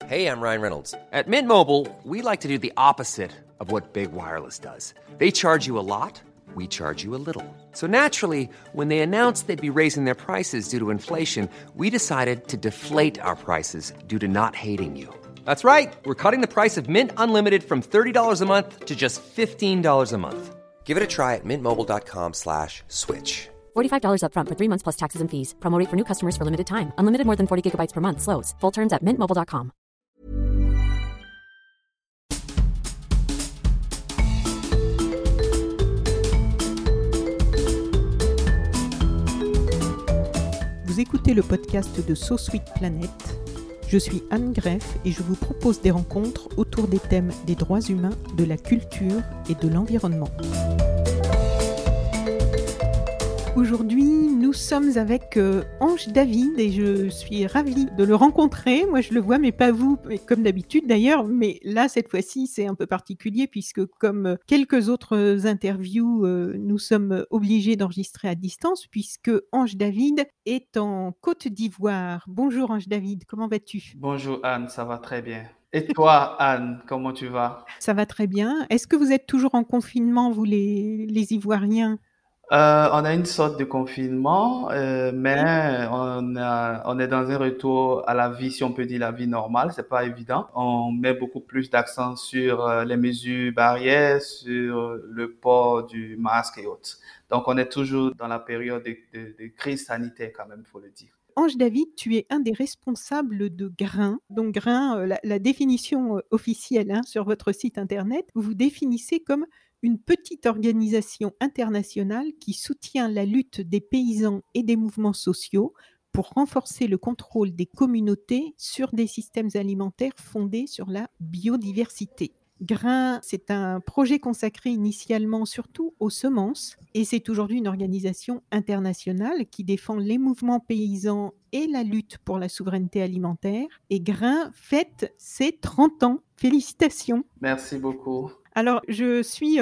Hey, I'm Ryan Reynolds. At Mint Mobile, we like to do the opposite of what Big Wireless does. They charge you a lot, we charge you a little. So naturally, when they announced they'd be raising their prices due to inflation, we decided to deflate our prices due to not hating you. That's right. We're cutting the price of Mint Unlimited from $30 a month to just $15 a month. Give it a try at mintmobile.com/switch. $45 up front for 3 months plus taxes and fees. Promo rate for new customers for limited time. Unlimited more than 40 gigabytes per month. Slows full terms at mintmobile.com. Vous écoutez le podcast de So Sweet Planet. Je suis Anne Greff et je vous propose des rencontres autour des thèmes des droits humains, de la culture et de l'environnement. Aujourd'hui, nous sommes avec Ange David et je suis ravie de le rencontrer. Moi, je le vois, mais pas vous, comme d'habitude d'ailleurs. Mais là, cette fois-ci, c'est un peu particulier puisque comme quelques autres interviews, nous sommes obligés d'enregistrer à distance puisque Ange David est en Côte d'Ivoire. Bonjour Ange David, comment vas-tu ? Bonjour Anne, ça va très bien. Et toi Anne, comment tu vas? Ça va très bien. Est-ce que vous êtes toujours en confinement, vous les Ivoiriens ? On a une sorte de confinement, mais on est dans un retour à la vie, si on peut dire la vie normale. C'est pas évident. On met beaucoup plus d'accent sur les mesures barrières, sur le port du masque et autres. Donc, on est toujours dans la période de crise sanitaire quand même, faut le dire. Ange David, tu es un des responsables de Grain. Donc Grain, la définition officielle sur votre site internet, vous définissez comme une petite organisation internationale qui soutient la lutte des paysans et des mouvements sociaux pour renforcer le contrôle des communautés sur des systèmes alimentaires fondés sur la biodiversité. Grain, c'est un projet consacré initialement surtout aux semences et c'est aujourd'hui une organisation internationale qui défend les mouvements paysans et la lutte pour la souveraineté alimentaire. Et Grain fête ses 30 ans. Félicitations. Merci beaucoup. Alors, je suis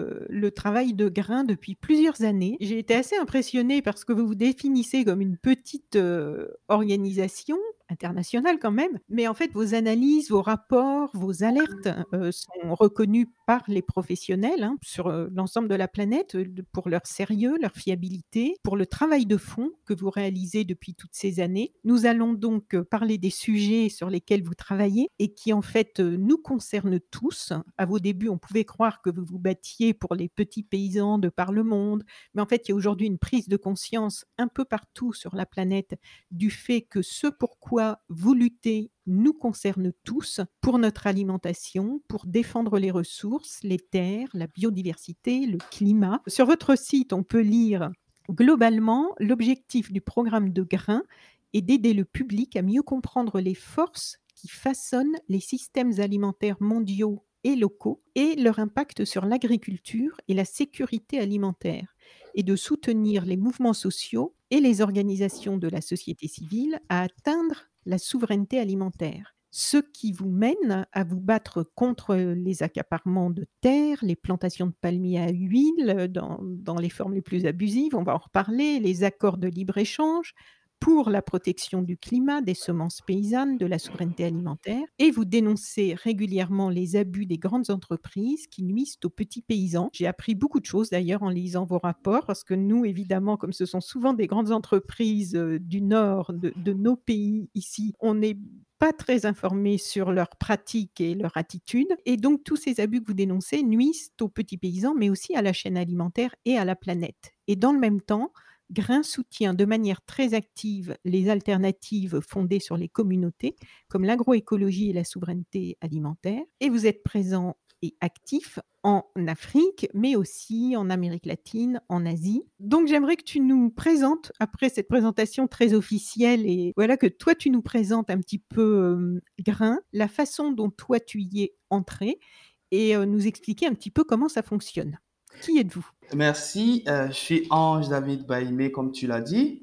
le travail de Grain depuis plusieurs années. J'ai été assez impressionnée parce que vous vous définissez comme une petite organisation internationale quand même, mais en fait, vos analyses, vos rapports, vos alertes sont reconnus par les professionnels sur l'ensemble de la planète pour leur sérieux, leur fiabilité, pour le travail de fond que vous réalisez depuis toutes ces années. Nous allons donc parler des sujets sur lesquels vous travaillez et qui en fait nous concernent tous. À vos débuts, on pouvait croire que vous vous battiez pour les petits paysans de par le monde, mais en fait, il y a aujourd'hui une prise de conscience un peu partout sur la planète du fait que ce pourquoi vous luttez nous concerne tous pour notre alimentation, pour défendre les ressources, les terres, la biodiversité, le climat. Sur votre site, on peut lire globalement l'objectif du programme de Grain est d'aider le public à mieux comprendre les forces qui façonnent les systèmes alimentaires mondiaux et locaux et leur impact sur l'agriculture et la sécurité alimentaire, et de soutenir les mouvements sociaux et les organisations de la société civile à atteindre la souveraineté alimentaire. Ce qui vous mène à vous battre contre les accaparements de terres, les plantations de palmiers à huile dans les formes les plus abusives, on va en reparler, les accords de libre-échange, pour la protection du climat, des semences paysannes, de la souveraineté alimentaire, et vous dénoncez régulièrement les abus des grandes entreprises qui nuisent aux petits paysans. J'ai appris beaucoup de choses d'ailleurs en lisant vos rapports, parce que nous, évidemment, comme ce sont souvent des grandes entreprises du nord de nos pays ici, on n'est pas très informés sur leurs pratiques et leurs attitudes. Et donc, tous ces abus que vous dénoncez nuisent aux petits paysans, mais aussi à la chaîne alimentaire et à la planète. Et dans le même temps, Grain soutient de manière très active les alternatives fondées sur les communautés, comme l'agroécologie et la souveraineté alimentaire. Et vous êtes présent et actif en Afrique, mais aussi en Amérique latine, en Asie. Donc j'aimerais que tu nous présentes, après cette présentation très officielle, et voilà, que toi tu nous présentes un petit peu Grain, la façon dont toi tu y es entré, et nous expliquer un petit peu comment ça fonctionne. Qui êtes-vous ? Merci, je suis Ange David Baïmé, comme tu l'as dit,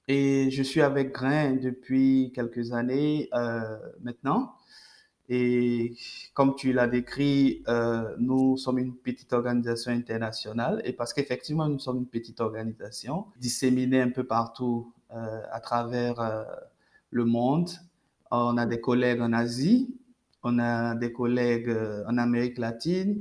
et je suis avec Grain depuis quelques années maintenant. Et comme tu l'as décrit, nous sommes une petite organisation internationale, et parce qu'effectivement nous sommes une petite organisation disséminée un peu partout à travers le monde. On a des collègues en Asie, on a des collègues en Amérique latine,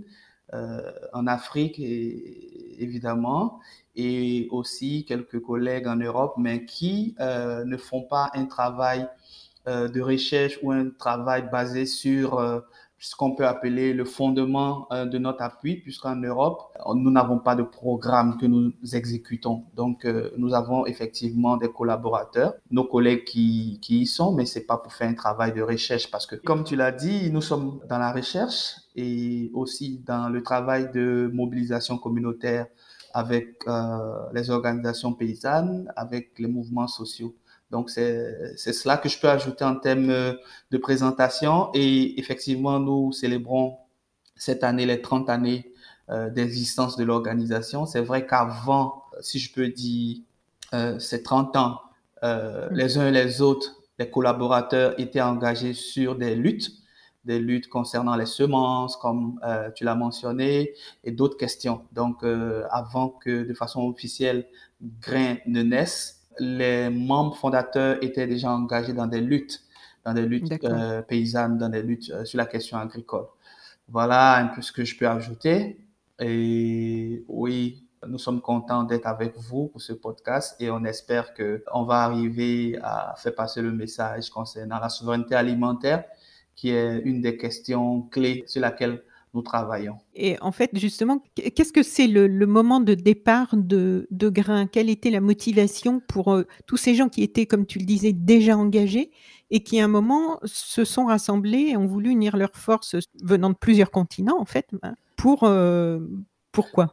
en Afrique évidemment, et aussi quelques collègues en Europe, mais qui ne font pas un travail de recherche ou un travail basé sur ce qu'on peut appeler le fondement de notre appui, puisqu'en Europe, nous n'avons pas de programme que nous exécutons. Donc, nous avons effectivement des collaborateurs, nos collègues qui y sont, mais c'est pas pour faire un travail de recherche parce que, comme tu l'as dit, nous sommes dans la recherche et aussi dans le travail de mobilisation communautaire avec les organisations paysannes, avec les mouvements sociaux. Donc, c'est cela que je peux ajouter en termes de présentation. Et effectivement, nous célébrons cette année les 30 années d'existence de l'organisation. C'est vrai qu'avant, si je peux dire, ces 30 ans, les uns et les autres, les collaborateurs étaient engagés sur des luttes concernant les semences, comme tu l'as mentionné, et d'autres questions. Donc, avant que de façon officielle, Grain ne naisse, les membres fondateurs étaient déjà engagés dans des luttes D'accord. paysannes, dans des luttes sur la question agricole. Voilà un peu ce que je peux ajouter. Et oui, nous sommes contents d'être avec vous pour ce podcast et on espère que on va arriver à faire passer le message concernant la souveraineté alimentaire, qui est une des questions clés sur laquelle nous travaillons. Et en fait, justement, qu'est-ce que c'est le moment de départ de Grain? Quelle était la motivation pour, tous ces gens qui étaient, comme tu le disais, déjà engagés et qui, à un moment, se sont rassemblés et ont voulu unir leurs forces, venant de plusieurs continents, en fait, hein, pourquoi?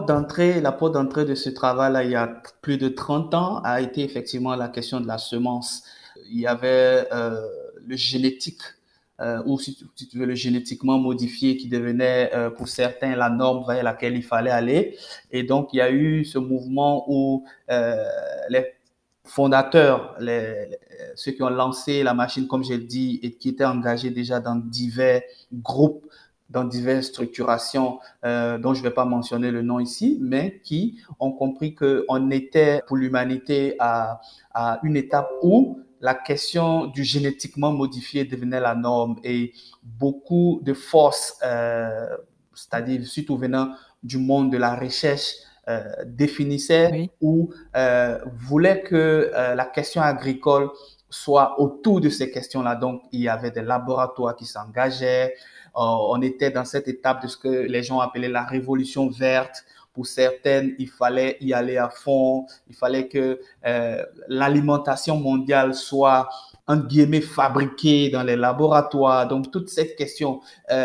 La porte d'entrée de ce travail-là, il y a plus de 30 ans, a été effectivement la question de la semence. Il y avait le génétique, ou si tu veux, le génétiquement modifié qui devenait pour certains la norme vers laquelle il fallait aller. Et donc, il y a eu ce mouvement où les fondateurs, ceux qui ont lancé la machine, comme j'ai dit, et qui étaient engagés déjà dans divers groupes, dans diverses structurations dont je ne vais pas mentionner le nom ici, mais qui ont compris qu'on était pour l'humanité à une étape où la question du génétiquement modifié devenait la norme et beaucoup de forces, c'est-à-dire surtout venant du monde de la recherche, définissaient Oui. ou voulaient que la question agricole soit autour de ces questions-là. Donc, il y avait des laboratoires qui s'engageaient. On était dans cette étape de ce que les gens appelaient la révolution verte. Pour certaines, il fallait y aller à fond. Il fallait que l'alimentation mondiale soit entre guillemets fabriquée dans les laboratoires. Donc, toute cette question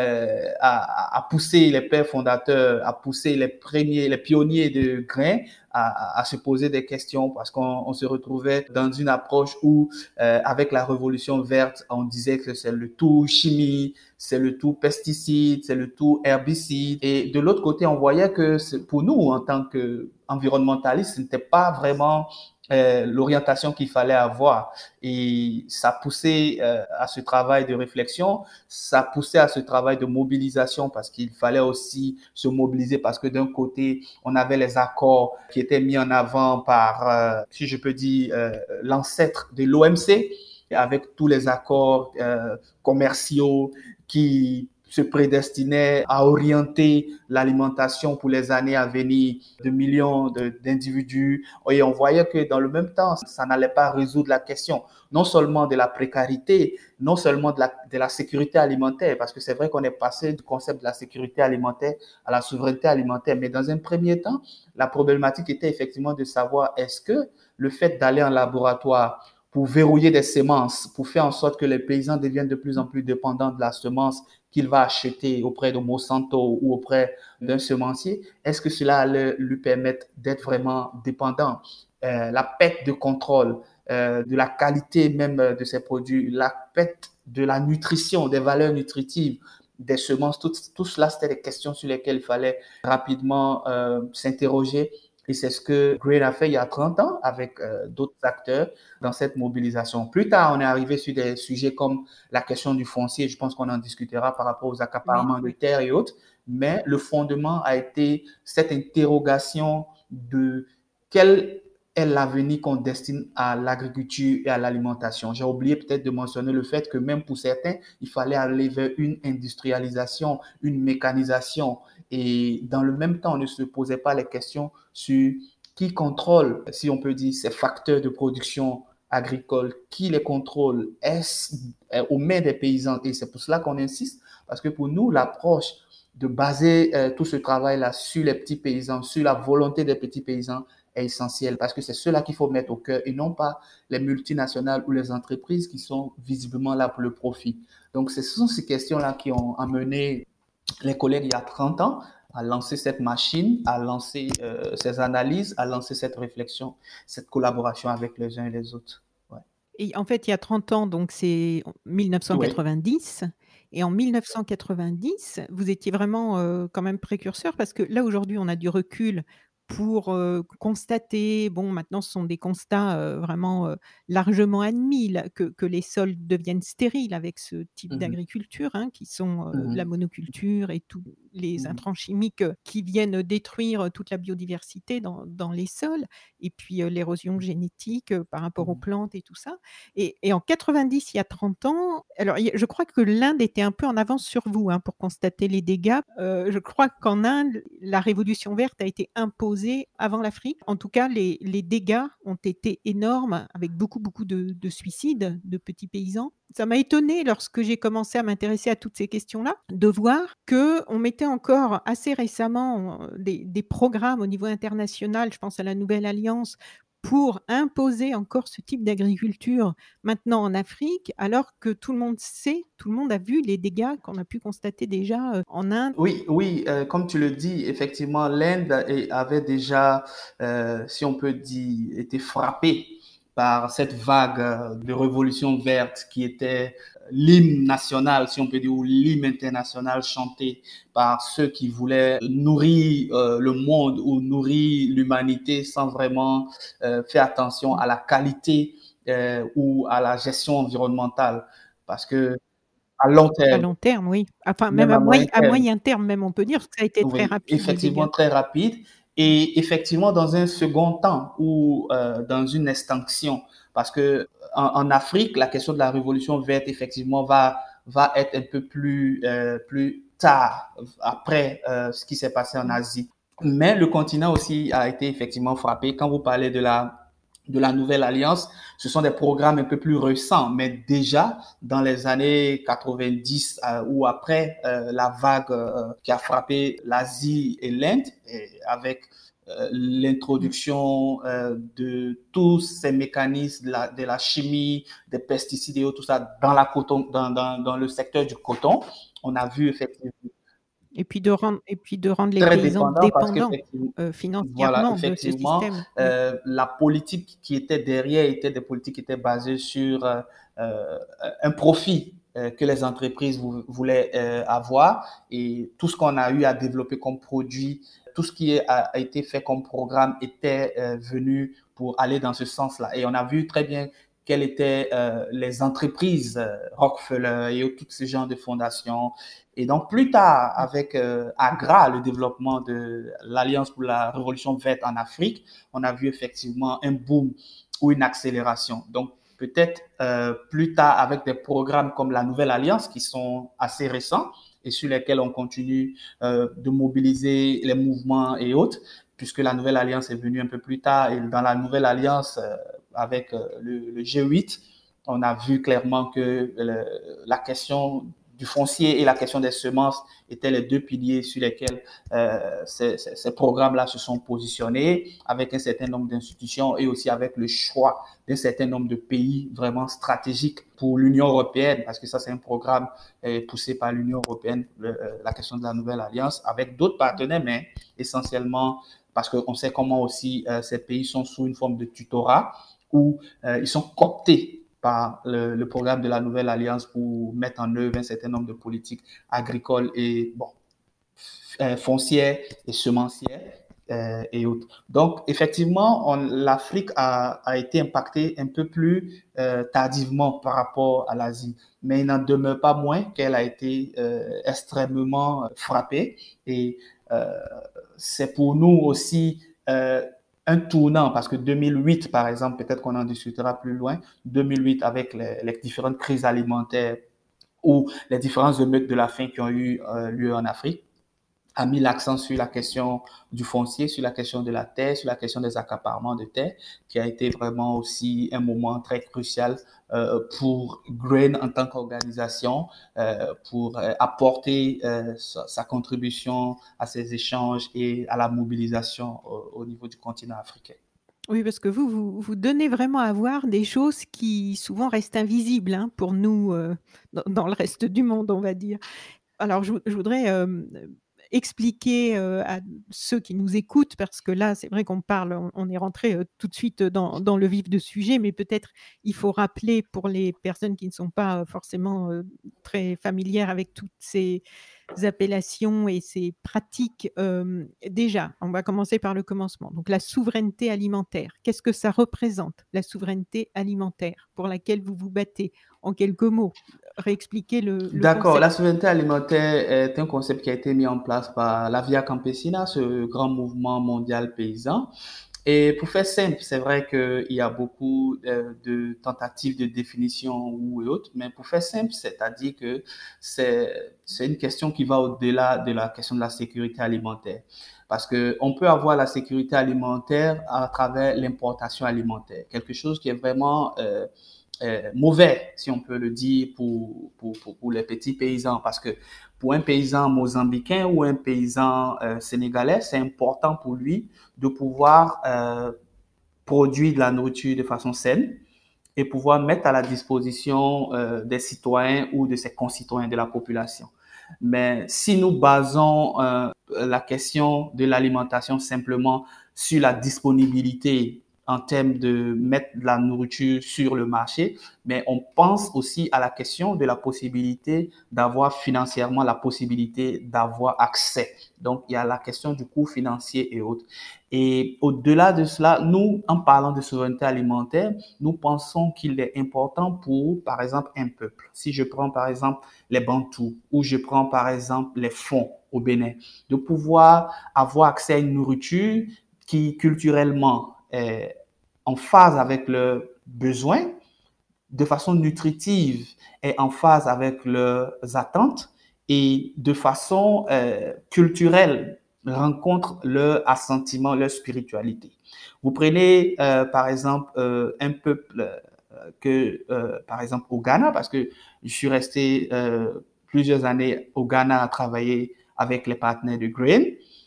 a poussé les pères fondateurs, a poussé les pionniers de grains à se poser des questions parce qu'on se retrouvait dans une approche où, avec la révolution verte, on disait que c'est le tout chimie, c'est le tout pesticide, c'est le tout herbicide. Et de l'autre côté, on voyait que pour nous, en tant qu'environnementalistes, ce n'était pas vraiment l'orientation qu'il fallait avoir. Et ça poussait à ce travail de réflexion, ça poussait à ce travail de mobilisation parce qu'il fallait aussi se mobiliser parce que d'un côté, on avait les accords qui étaient mis en avant par, si je peux dire, l'ancêtre de l'OMC, avec tous les accords commerciaux qui se prédestinaient à orienter l'alimentation pour les années à venir de millions d'individus. Et on voyait que dans le même temps, ça n'allait pas résoudre la question, non seulement de la précarité, non seulement de la sécurité alimentaire, parce que c'est vrai qu'on est passé du concept de la sécurité alimentaire à la souveraineté alimentaire. Mais dans un premier temps, la problématique était effectivement de savoir est-ce que le fait d'aller en laboratoire pour verrouiller des semences, pour faire en sorte que les paysans deviennent de plus en plus dépendants de la semence qu'il va acheter auprès de Monsanto ou auprès d'un semencier, est-ce que cela allait lui permettre d'être vraiment dépendant? La perte de contrôle de la qualité même de ces produits, la perte de la nutrition, des valeurs nutritives, des semences, tout cela, c'était des questions sur lesquelles il fallait rapidement s'interroger. Et c'est ce que Grain a fait il y a 30 ans avec d'autres acteurs dans cette mobilisation. Plus tard, on est arrivé sur des sujets comme la question du foncier. Je pense qu'on en discutera par rapport aux Oui, accaparements de oui. terres et autres. Mais le fondement a été cette interrogation de quelle est l'avenir qu'on destine à l'agriculture et à l'alimentation. J'ai oublié peut-être de mentionner le fait que même pour certains, il fallait aller vers une industrialisation, une mécanisation. Et dans le même temps, on ne se posait pas les questions sur qui contrôle, si on peut dire, ces facteurs de production agricole, qui les contrôle, est-ce aux mains des paysans? Et c'est pour cela qu'on insiste, parce que pour nous, l'approche de baser tout ce travail-là sur les petits paysans, sur la volonté des petits paysans est essentielle, parce que c'est ceux-là qu'il faut mettre au cœur et non pas les multinationales ou les entreprises qui sont visiblement là pour le profit. Donc, ce sont ces questions-là qui ont amené les collègues il y a 30 ans à lancer cette machine, à lancer ces analyses, à lancer cette réflexion, cette collaboration avec les uns et les autres. Ouais. Et en fait, il y a 30 ans, donc c'est en Oui. 1990. Et en 1990, vous étiez vraiment quand même précurseur parce que là, aujourd'hui, on a du recul pour constater, bon, maintenant, ce sont des constats vraiment largement admis, là, que les sols deviennent stériles avec ce type Mhm. d'agriculture, hein, qui sont la Mhm. monoculture et tous les Mhm. intrants chimiques qui viennent détruire toute la biodiversité dans les sols, et puis l'érosion génétique par rapport aux Mhm. plantes et tout ça. Et en 90, il y a 30 ans, alors je crois que l'Inde était un peu en avance sur vous hein, pour constater les dégâts. Je crois qu'en Inde, la révolution verte a été imposée avant l'Afrique. En tout cas, les dégâts ont été énormes avec beaucoup, beaucoup de suicides de petits paysans. Ça m'a étonnée lorsque j'ai commencé à m'intéresser à toutes ces questions-là, de voir qu'on mettait encore assez récemment des programmes au niveau international, je pense à la Nouvelle Alliance, pour imposer encore ce type d'agriculture maintenant en Afrique, alors que tout le monde sait, tout le monde a vu les dégâts qu'on a pu constater déjà en Inde. Oui, oui, comme tu le dis, effectivement, l'Inde avait déjà, si on peut dire, été frappée par cette vague de révolution verte qui était l'hymne national, si on peut dire, ou l'hymne international chanté par ceux qui voulaient nourrir le monde ou nourrir l'humanité sans vraiment faire attention à la qualité ou à la gestion environnementale. Parce que à long À terme, long terme, oui. Enfin, même même à moyen à terme, moyen terme, même on peut dire, parce que ça a été très oui, rapide, les effectivement dégâts. très rapide et effectivement dans un second temps ou dans une extinction parce que en Afrique la question de la révolution verte effectivement va être un peu plus tard après ce qui s'est passé en Asie. Mais le continent aussi a été effectivement frappé. Quand vous parlez de la nouvelle alliance, ce sont des programmes un peu plus récents, mais déjà dans les années 90 ou après la vague qui a frappé l'Asie et l'Inde, avec l'introduction de tous ces mécanismes de la chimie, des pesticides et tout ça dans, dans le secteur du coton, on a vu effectivement Et puis de rendre les très paysans dépendant parce dépendants qu'effectivement, voilà, financièrement de ce effectivement, système. Oui. la politique qui était derrière était des politiques qui étaient basées sur euh, un profit que les entreprises voulaient avoir et tout ce qu'on a eu à développer comme produit, tout ce qui a été fait comme programme était venu pour aller dans ce sens-là. Et on a vu très bien quelles étaient les entreprises Rockefeller et tous ces genres de fondations et donc, plus tard, avec AGRA, le développement de l'Alliance pour la Révolution verte en Afrique, on a vu effectivement un boom ou une accélération. Donc, peut-être plus tard, avec des programmes comme la Nouvelle Alliance, qui sont assez récents et sur lesquels on continue de mobiliser les mouvements et autres, puisque la Nouvelle Alliance est venue un peu plus tard. Et dans la Nouvelle Alliance, avec le G8, on a vu clairement que la question du foncier et la question des semences étaient les deux piliers sur lesquels ces programmes-là se sont positionnés, avec un certain nombre d'institutions et aussi avec le choix d'un certain nombre de pays vraiment stratégiques pour l'Union européenne, parce que ça, c'est un programme poussé par l'Union européenne, la question de la nouvelle alliance, avec d'autres partenaires, mais essentiellement parce qu'on sait comment aussi ces pays sont sous une forme de tutorat où ils sont cooptés par le programme de la Nouvelle Alliance pour mettre en œuvre un certain nombre de politiques agricoles et bon, foncières et semencières et autres. Donc, effectivement, l'Afrique a été impactée un peu plus tardivement par rapport à l'Asie, mais il n'en demeure pas moins qu'elle a été extrêmement frappée et c'est pour nous aussi un tournant, parce que 2008, par exemple, peut-être qu'on en discutera plus loin, 2008 avec les différentes crises alimentaires ou les différentes émeutes de la faim qui ont eu lieu en Afrique, a mis l'accent sur la question du foncier, sur la question de la terre, sur la question des accaparements de terre, qui a été vraiment aussi un moment très crucial pour Grain en tant qu'organisation, pour apporter sa contribution à ces échanges et à la mobilisation au niveau du continent africain. Oui, parce que vous donnez vraiment à voir des choses qui souvent restent invisibles, hein, pour nous, dans le reste du monde, on va dire. Alors je voudrais, expliquer, à ceux qui nous écoutent, parce que là, c'est vrai qu'on parle, on est rentré, tout de suite, dans le vif du sujet, mais peut-être il faut rappeler pour les personnes qui ne sont pas, forcément, très familières avec toutes ces appellations et ces pratiques. Déjà, on va commencer par le commencement. Donc la souveraineté alimentaire, qu'est-ce que ça représente, la souveraineté alimentaire pour laquelle vous vous battez? En quelques mots, réexpliquer le D'accord, concept. la souveraineté alimentaire est un concept qui a été mis en place par la Via Campesina, ce grand mouvement mondial paysan. Et pour faire simple, c'est vrai qu'il y a beaucoup de tentatives de définition ou et autres, mais pour faire simple, c'est-à-dire que c'est une question qui va au-delà de la question de la sécurité alimentaire. Parce que on peut avoir la sécurité alimentaire à travers l'importation alimentaire, quelque chose qui est vraiment mauvais, si on peut le dire, pour les petits paysans. Parce que pour un paysan mozambicain ou un paysan sénégalais, c'est important pour lui de pouvoir produire de la nourriture de façon saine et pouvoir mettre à la disposition des citoyens ou de ses concitoyens de la population. Mais si nous basons la question de l'alimentation simplement sur la disponibilité en termes de mettre de la nourriture sur le marché, mais on pense aussi à la question de la possibilité d'avoir financièrement la possibilité d'avoir accès. Donc, il y a la question du coût financier et autres. Et au-delà de cela, nous, en parlant de souveraineté alimentaire, nous pensons qu'il est important pour, par exemple, un peuple. Si je prends, par exemple, les Bantous ou je prends, par exemple, les Fonds au Bénin, de pouvoir avoir accès à une nourriture qui, culturellement, est en phase avec leurs besoins, de façon nutritive et en phase avec leurs attentes et de façon culturelle rencontre leur assentiment, leur spiritualité. Vous prenez par exemple un peuple par exemple au Ghana, parce que je suis resté plusieurs années au Ghana à travailler avec les partenaires de Grain.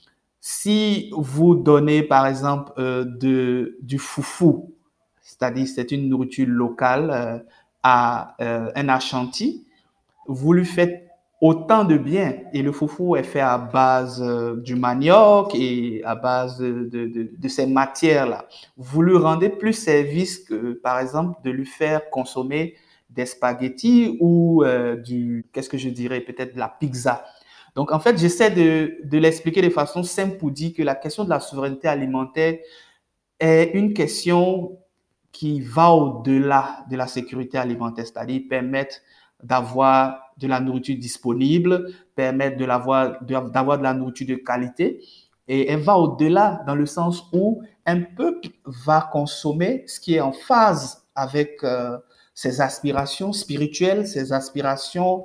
Si vous donnez par exemple du foufou, c'est-à-dire c'est une nourriture locale à un Ashanti, vous lui faites autant de bien. Et le foufou est fait à base du manioc et à base de ces matières-là. Vous lui rendez plus service que, par exemple, de lui faire consommer des spaghettis ou qu'est-ce que je dirais, peut-être de la pizza. Donc, en fait, j'essaie de l'expliquer de façon simple pour dire que la question de la souveraineté alimentaire est une question qui va au-delà de la sécurité alimentaire, c'est-à-dire permettre d'avoir de la nourriture disponible, permettre d'avoir de la nourriture de qualité. Et elle va au-delà dans le sens où un peuple va consommer ce qui est en phase avec ses aspirations spirituelles, ses aspirations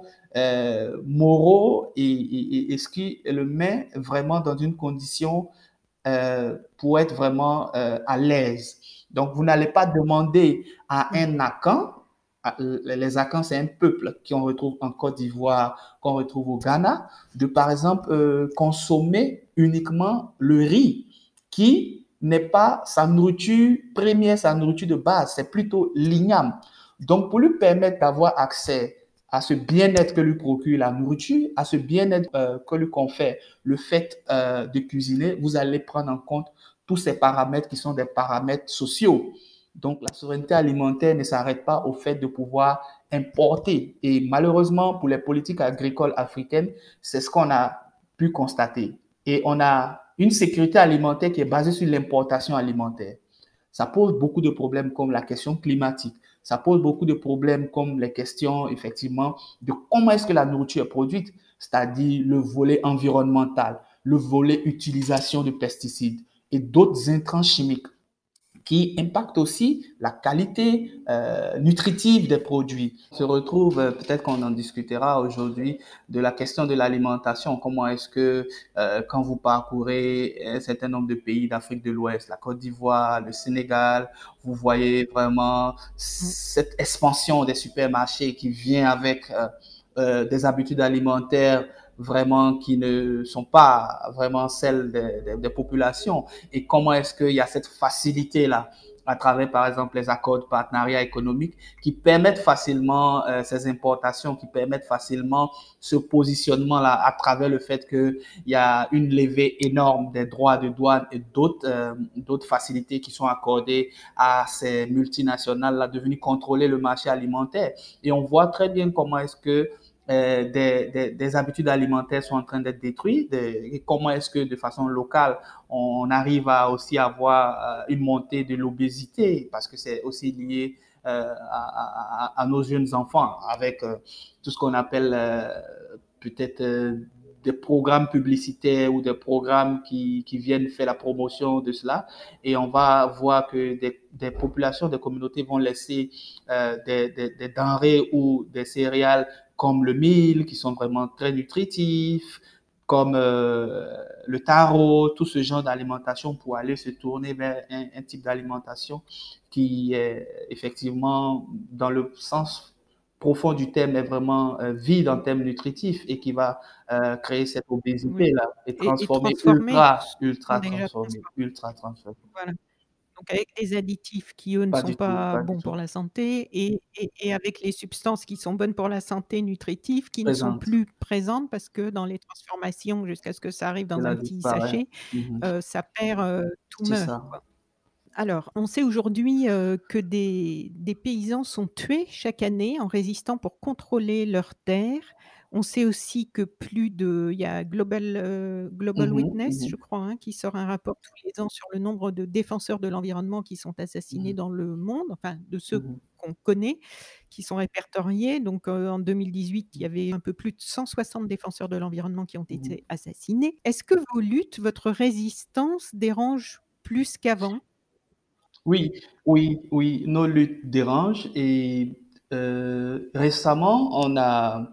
moraux et ce qui le met vraiment dans une condition pour être vraiment à l'aise. Donc, vous n'allez pas demander à un Akan, les Akans, c'est un peuple qu'on retrouve en Côte d'Ivoire, qu'on retrouve au Ghana, de par exemple consommer uniquement le riz, qui n'est pas sa nourriture première, sa nourriture de base, c'est plutôt l'igname. Donc, pour lui permettre d'avoir accès à ce bien-être que lui procure la nourriture, à ce bien-être que lui confère le fait de cuisiner, vous allez prendre en compte tous ces paramètres qui sont des paramètres sociaux. Donc, la souveraineté alimentaire ne s'arrête pas au fait de pouvoir importer. Et malheureusement, pour les politiques agricoles africaines, c'est ce qu'on a pu constater. Et on a une sécurité alimentaire qui est basée sur l'importation alimentaire. Ça pose beaucoup de problèmes comme la question climatique. Ça pose beaucoup de problèmes comme les questions, effectivement, de comment est-ce que la nourriture est produite, c'est-à-dire le volet environnemental, le volet utilisation de pesticides et d'autres intrants chimiques qui impactent aussi la qualité nutritive des produits. On se retrouve, peut-être qu'on en discutera aujourd'hui, de la question de l'alimentation. Comment est-ce que quand vous parcourez un certain nombre de pays d'Afrique de l'Ouest, la Côte d'Ivoire, le Sénégal, vous voyez vraiment cette expansion des supermarchés qui vient avec des habitudes alimentaires vraiment qui ne sont pas vraiment celles des populations, et comment est-ce qu'il y a cette facilité-là à travers, par exemple, les accords de partenariat économique qui permettent facilement ces importations, qui permettent facilement ce positionnement-là à travers le fait qu'il y a une levée énorme des droits de douane et d'autres facilités qui sont accordées à ces multinationales-là de venir contrôler le marché alimentaire. Et on voit très bien comment est-ce que des habitudes alimentaires sont en train d'être détruites, et comment est-ce que de façon locale on arrive à aussi avoir une montée de l'obésité, parce que c'est aussi lié à nos jeunes enfants avec tout ce qu'on appelle peut-être des programmes publicitaires ou des programmes qui viennent faire la promotion de cela, et on va voir que des populations, des communautés vont laisser des denrées ou des céréales comme le mil, qui sont vraiment très nutritifs, comme le taro, tout ce genre d'alimentation, pour aller se tourner vers un type d'alimentation qui est effectivement, dans le sens profond du terme, est vraiment vide en termes nutritifs, et qui va créer cette Oui, obésité-là et et transformer transformés, sont ultra déjà transformé, transformés. ultra transformé. Voilà. Donc avec des additifs qui, eux, ne Pas sont du tout, pas pas du bons tout. pour la santé et avec les substances qui sont bonnes pour la santé, nutritives, qui ne sont Présente, plus présentes parce que dans les transformations, jusqu'à ce que ça arrive dans cela un petit disparaît. sachet, Mhm. ça perd, tout C'est meurt, ça. quoi. Alors, on sait aujourd'hui, que des paysans sont tués chaque année en résistant pour contrôler leurs terres. On sait aussi que il y a Global Mhm, Witness, je mhm, crois, hein, qui sort un rapport tous les ans sur le nombre de défenseurs de l'environnement qui sont assassinés mhm, dans le monde, enfin de ceux mhm, qu'on connaît, qui sont répertoriés. Donc, en 2018, il y avait un peu plus de 160 défenseurs de l'environnement qui ont mhm. été assassinés. Est-ce que vos luttes, votre résistance dérange plus qu'avant? Oui, oui, oui, nos luttes dérangent, et récemment, on a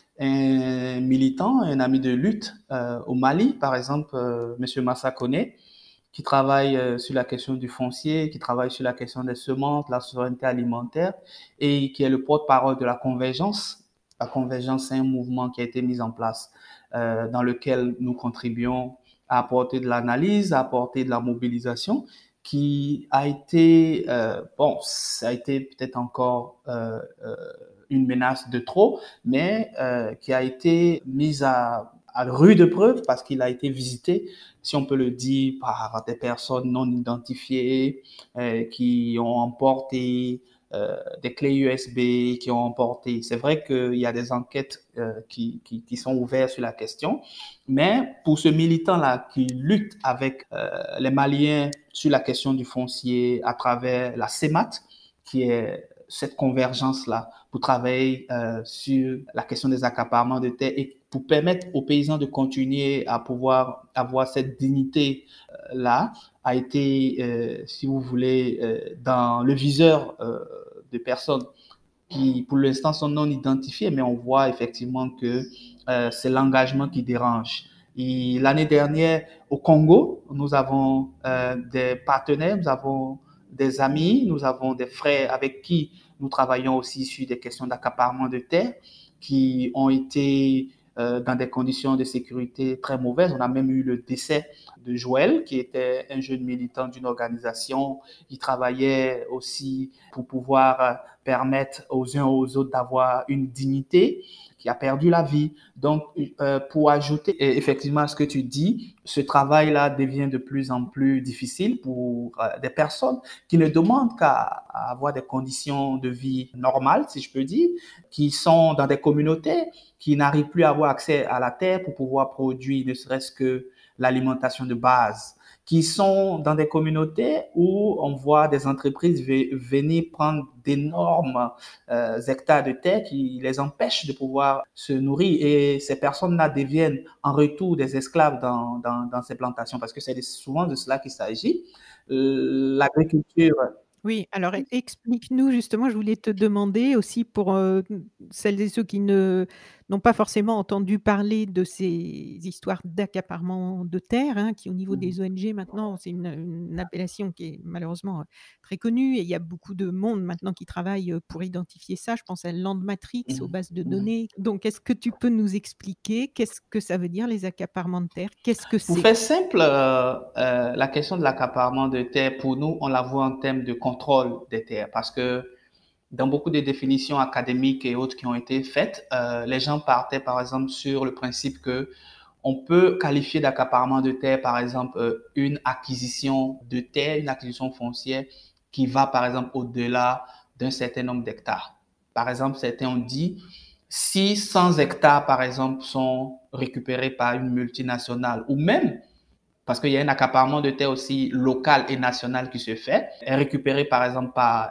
un militant, un ami de lutte au Mali, par exemple, Monsieur Massa Koné, qui travaille sur la question du foncier, qui travaille sur la question des semences, la souveraineté alimentaire, et qui est le porte-parole de la Convergence. La Convergence, c'est un mouvement qui a été mis en place dans lequel nous contribuons à apporter de l'analyse, à apporter de la mobilisation, qui a été, bon, ça a été peut-être encore une menace de trop, mais qui a été mise à rude preuve, parce qu'il a été visité, si on peut le dire, par des personnes non identifiées qui ont emporté des clés USB, qui ont emporté. C'est vrai qu'il y a des enquêtes qui sont ouvertes sur la question, mais pour ce militant-là qui lutte avec les Maliens sur la question du foncier à travers la CEMAT, qui est cette convergence-là, pour travailler sur la question des accaparements de terres et pour permettre aux paysans de continuer à pouvoir avoir cette dignité-là, a été, si vous voulez, dans le viseur de personnes qui, pour l'instant, sont non identifiées, mais on voit effectivement que c'est l'engagement qui dérange. Et l'année dernière, au Congo, nous avons des partenaires, nous avons des amis, nous avons des frères avec qui nous travaillons aussi sur des questions d'accaparement de terres qui ont été dans des conditions de sécurité très mauvaises. On a même eu le décès de Joël, qui était un jeune militant d'une organisation. Il travaillait aussi pour pouvoir permettre aux uns aux autres d'avoir une dignité, qui a perdu la vie. Donc, pour ajouter effectivement à ce que tu dis, ce travail-là devient de plus en plus difficile pour des personnes qui ne demandent qu'à avoir des conditions de vie normales, si je peux dire, qui sont dans des communautés, qui n'arrivent plus à avoir accès à la terre pour pouvoir produire ne serait-ce que l'alimentation de base, qui sont dans des communautés où on voit des entreprises venir prendre d'énormes hectares de terre qui les empêchent de pouvoir se nourrir. Et ces personnes-là deviennent en retour des esclaves dans ces plantations, parce que c'est souvent de cela qu'il s'agit. L'agriculture. Oui, alors explique-nous justement, je voulais te demander aussi pour, celles et ceux qui n'ont pas forcément entendu parler de ces histoires d'accaparement de terres, hein, qui au niveau des ONG maintenant, c'est une appellation qui est malheureusement, très connue et il y a beaucoup de monde maintenant qui travaille, pour identifier ça. Je pense à Landmatrix, aux bases de données. Donc est-ce que tu peux nous expliquer qu'est-ce que ça veut dire les accaparements de terres? Qu'est-ce que Pour c'est? faire simple, la question de l'accaparement de terres, pour nous, on la voit en termes de contrôle des terres, parce que dans beaucoup de définitions académiques et autres qui ont été faites, les gens partaient par exemple sur le principe que on peut qualifier d'accaparement de terre, par exemple, une acquisition de terre, une acquisition foncière qui va par exemple au-delà d'un certain nombre d'hectares. Par exemple, certains ont dit si 100 hectares, par exemple, sont récupérés par une multinationale ou même parce qu'il y a un accaparement de terre aussi local et national qui se fait, est récupéré par exemple par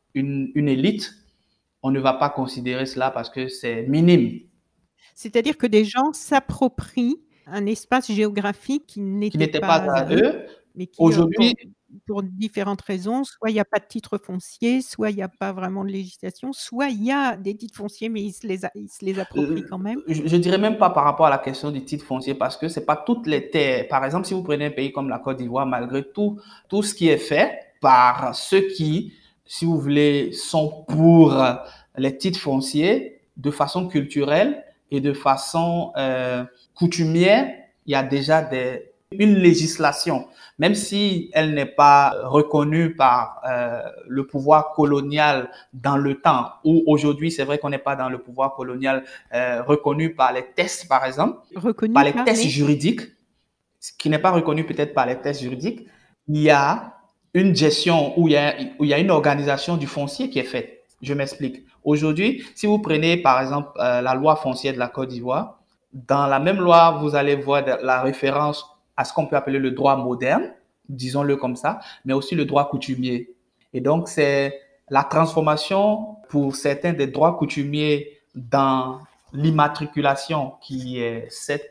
une élite, on ne va pas considérer cela parce que c'est minime, C'est-à-dire que des gens s'approprient un espace géographique qui qui n'était n'était pas pas à à eux, eux. mais qui, Aujourd'hui, pour différentes raisons, soit il y a pas de titre foncier, soit il y a pas vraiment de législation, soit il y a des titres fonciers, mais ils se les approprient quand même. je dirais même pas par rapport à la question du titre foncier parce que c'est pas toutes les terres. Par exemple, si vous prenez un pays comme la Côte d'Ivoire, malgré tout ce qui est fait par ceux qui, si vous voulez, sont pour les titres fonciers de façon culturelle et de façon coutumière, il y a déjà une législation, même si elle n'est pas reconnue par le pouvoir colonial dans le temps, où aujourd'hui, c'est vrai qu'on n'est pas dans le pouvoir colonial reconnu par les tests, par exemple, par Reconnu les par tests les juridiques, ce qui n'est pas reconnu peut-être par les tests juridiques, il y a une gestion où il y a une organisation du foncier qui est faite. Je m'explique. Aujourd'hui, si vous prenez par exemple la loi foncière de la Côte d'Ivoire, dans la même loi, vous allez voir la référence à ce qu'on peut appeler le droit moderne, disons-le comme ça, mais aussi le droit coutumier. Et donc, c'est la transformation pour certains des droits coutumiers dans l'immatriculation qui est cette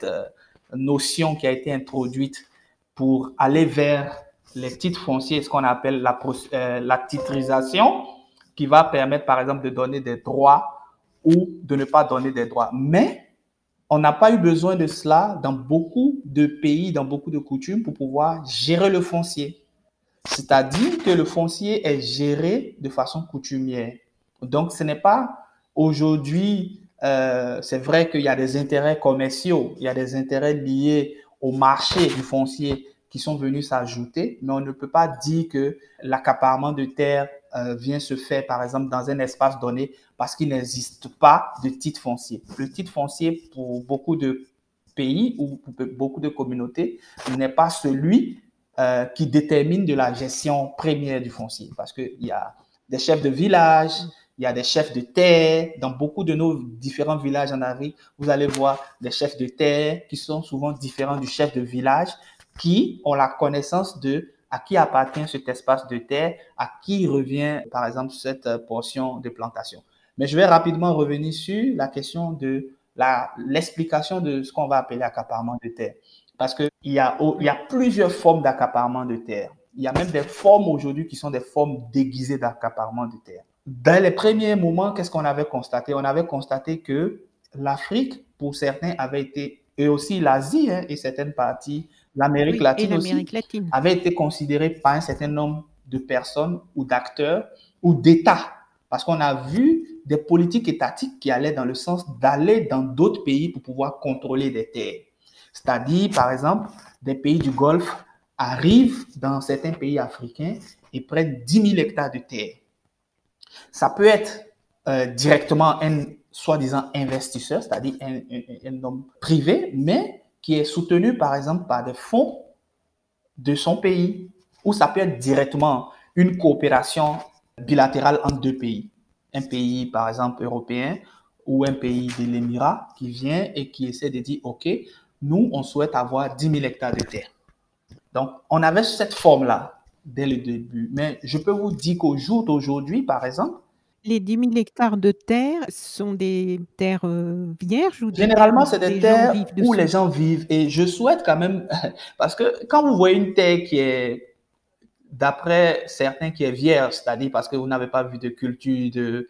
notion qui a été introduite pour aller vers les titres fonciers, ce qu'on appelle la titrisation, qui va permettre, par exemple, de donner des droits ou de ne pas donner des droits. Mais on n'a pas eu besoin de cela dans beaucoup de pays, dans beaucoup de coutumes pour pouvoir gérer le foncier. C'est-à-dire que le foncier est géré de façon coutumière. Donc, ce n'est pas aujourd'hui, c'est vrai qu'il y a des intérêts commerciaux, il y a des intérêts liés au marché du foncier qui sont venus s'ajouter, mais on ne peut pas dire que l'accaparement de terre vient se faire, par exemple, dans un espace donné parce qu'il n'existe pas de titre foncier. Le titre foncier, pour beaucoup de pays ou pour beaucoup de communautés, n'est pas celui qui détermine de la gestion première du foncier. Parce qu'il y a des chefs de village, il y a des chefs de terre. Dans beaucoup de nos différents villages en Afrique, vous allez voir des chefs de terre qui sont souvent différents du chef de village, qui ont la connaissance de à qui appartient cet espace de terre, à qui revient, par exemple, cette portion de plantation. Mais je vais rapidement revenir sur la question de l'explication de ce qu'on va appeler accaparement de terre. Parce qu'il y a plusieurs formes d'accaparement de terre. Il y a même des formes aujourd'hui qui sont des formes déguisées d'accaparement de terre. Dans les premiers moments, qu'est-ce qu'on avait constaté? On avait constaté que l'Afrique, pour certains, avait été, et aussi l'Asie et certaines parties, l'Amérique Oui, et latine aussi, l'Amérique latine. avait été considérée par un certain nombre de personnes ou d'acteurs ou d'États. Parce qu'on a vu des politiques étatiques qui allaient dans le sens d'aller dans d'autres pays pour pouvoir contrôler des terres. C'est-à-dire, par exemple, des pays du Golfe arrivent dans certains pays africains et prennent 10 000 hectares de terre. Ça peut être directement un soi-disant investisseur, c'est-à-dire un homme privé, mais qui est soutenu, par exemple, par des fonds de son pays, ou ça peut être directement une coopération bilatérale entre deux pays. Un pays, par exemple, européen ou un pays de l'Émirat qui vient et qui essaie de dire, OK, nous, on souhaite avoir 10 000 hectares de terre. Donc, on avait cette forme-là dès le début. Mais je peux vous dire qu'au jour d'aujourd'hui, par exemple, Les 10 000 hectares de terre sont des terres, vierges ou des terres généralement, où c'est des des gens terres vivent où les dessus? gens vivent. Et je souhaite quand même, parce que quand vous voyez une terre qui est, d'après certains, qui est vierge, c'est-à-dire parce que vous n'avez pas vu de culture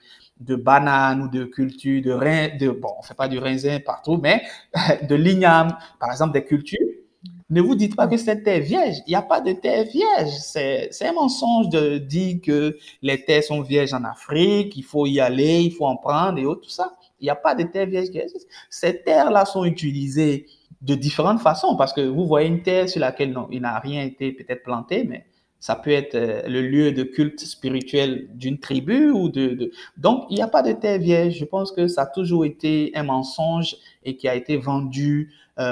de bananes ou de culture de rein, bon, on ne fait pas du raisin partout, mais de l'igname, par exemple, des cultures. Ne vous dites pas Oui. que cette terre est vierge. Il n'y a pas de terre vierge. C'est un mensonge de dire que les terres sont vierges en Afrique, il faut y aller, il faut en prendre et autres, tout ça. Il n'y a pas de terre vierge qui existe. Ces terres-là sont utilisées de différentes façons parce que vous voyez une terre sur laquelle non, il n'a rien été peut-être planté, mais ça peut être le lieu de culte spirituel d'une tribu ou Donc, il n'y a pas de terre vierge. Je pense que ça a toujours été un mensonge et qui a été vendu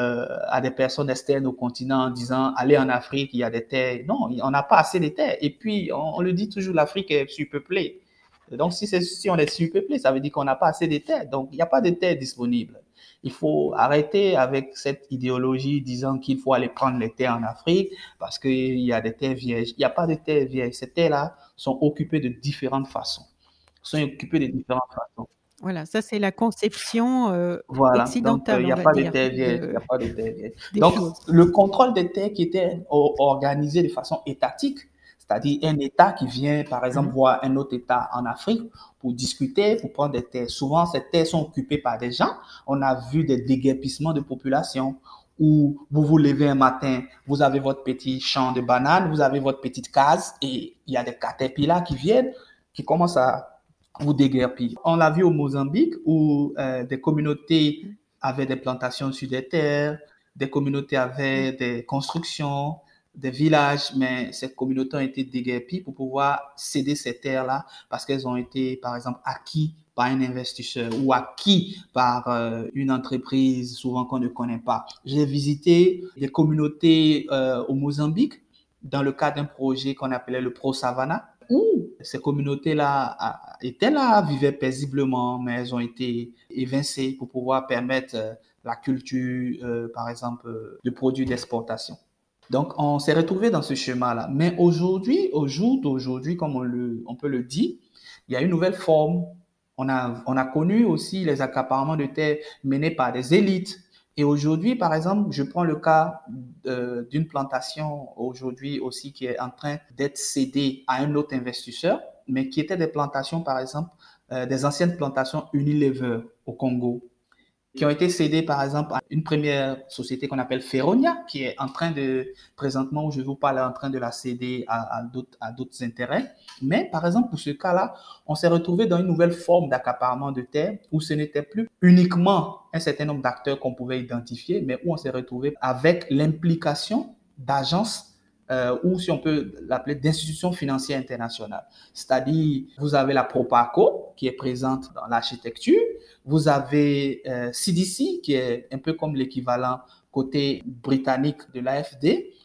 à des personnes externes au continent en disant allez en Afrique, il y a des terres. Non, on n'a pas assez de terres. Et puis, on le dit toujours, l'Afrique est surpeuplée. Donc, si on est surpeuplé, ça veut dire qu'on n'a pas assez de terres. Donc, il n'y a pas de terres disponibles. Il faut arrêter avec cette idéologie disant qu'il faut aller prendre les terres en Afrique parce qu'il y a des terres vierges. Il n'y a pas de terres vierges. Ces terres-là sont occupées de différentes façons. Sont occupées de différentes façons. Voilà, ça c'est la conception, Voilà, donc il occidentale, n'y on a va pas de dire, terre vierge, il n'y a pas de terre vierge. des Donc, choses. le contrôle des terres qui était organisé de façon étatique, c'est-à-dire un État qui vient, par exemple, Mmh. voir un autre État en Afrique pour discuter, pour prendre des terres. Souvent, ces terres sont occupées par des gens. On a vu des déguerpissements de population où vous vous levez un matin, vous avez votre petit champ de bananes, vous avez votre petite case et il y a des caterpillars qui viennent, qui commencent à vous déguerpir. On l'a vu au Mozambique où des communautés avaient des plantations sur des terres, des communautés avaient des constructions, des villages, mais ces communautés ont été déguerpies pour pouvoir céder ces terres-là parce qu'elles ont été, par exemple, acquises par un investisseur ou acquis par une entreprise souvent qu'on ne connaît pas. J'ai visité des communautés au Mozambique dans le cadre d'un projet qu'on appelait le Pro Savannah où ces communautés-là étaient là, vivaient paisiblement, mais elles ont été évincées pour pouvoir permettre la culture, par exemple, de produits d'exportation. Donc, on s'est retrouvé dans ce schéma-là. Mais aujourd'hui, au jour d'aujourd'hui, comme on peut le dire, il y a une nouvelle forme. On a connu aussi les accaparements de terres menés par des élites. Et aujourd'hui, par exemple, je prends le cas d'une plantation aujourd'hui aussi qui est en train d'être cédée à un autre investisseur, mais qui étaient des plantations, par exemple, des anciennes plantations Unilever au Congo qui ont été cédés, par exemple, à une première société qu'on appelle Feronia, qui est en train de, présentement où je vous parle, est en train de la céder à d'autres intérêts. Mais, par exemple, pour ce cas-là, on s'est retrouvé dans une nouvelle forme d'accaparement de terre où ce n'était plus uniquement un certain nombre d'acteurs qu'on pouvait identifier, mais où on s'est retrouvé avec l'implication d'agences ou si on peut l'appeler d'institutions financières internationales. C'est-à-dire, vous avez la Proparco qui est présente dans l'architecture, vous avez CDC qui est un peu comme l'équivalent côté britannique de l'AFD.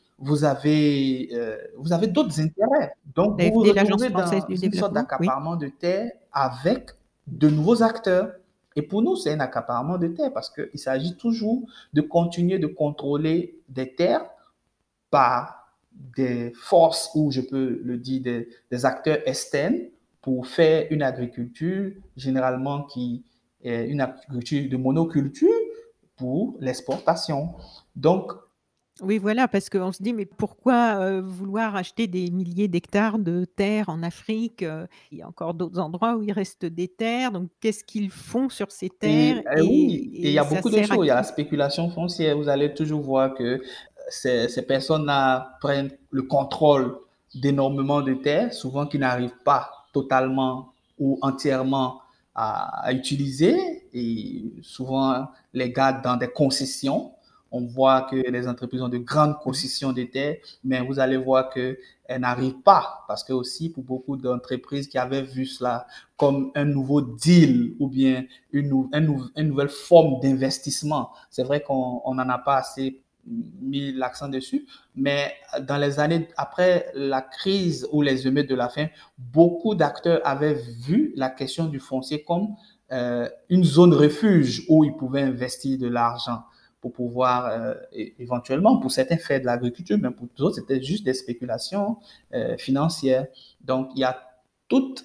Vous avez d'autres intérêts. Donc, vous vous L'AFD, l'Agence retrouvez française dans du une sorte développement, oui. d'accaparement de terre avec de nouveaux acteurs. Et pour nous, c'est un accaparement de terre parce qu'il s'agit toujours de continuer de contrôler des terres par des forces ou je peux le dire des acteurs externes pour faire une agriculture généralement qui est une agriculture de monoculture pour l'exportation. Donc, Oui, voilà, parce qu'on se dit: «Mais pourquoi, vouloir acheter des milliers d'hectares de terre en Afrique?» Il y a encore d'autres endroits où il reste des terres, donc qu'est-ce qu'ils font sur ces terres oui, et il y et a ça beaucoup de sert à choses. Il y a la qui? spéculation foncière. Vous allez toujours voir que ces personnes-là prennent le contrôle d'énormément de terres, souvent qui n'arrivent pas totalement ou entièrement à utiliser, et souvent les gardent dans des concessions. On voit que les entreprises ont de grandes Mmh. concessions de terres, mais vous allez voir qu'elles n'arrivent pas, parce que aussi pour beaucoup d'entreprises qui avaient vu cela comme un nouveau deal ou bien une nouvelle forme d'investissement. C'est vrai qu'on n'en a pas assez mis l'accent dessus, mais dans les années après la crise ou les émeutes de la faim, beaucoup d'acteurs avaient vu la question du foncier comme une zone refuge où ils pouvaient investir de l'argent. pour pouvoir, éventuellement, pour certains, faire de l'agriculture, mais pour d'autres, c'était juste des spéculations financières. Donc, il y a toute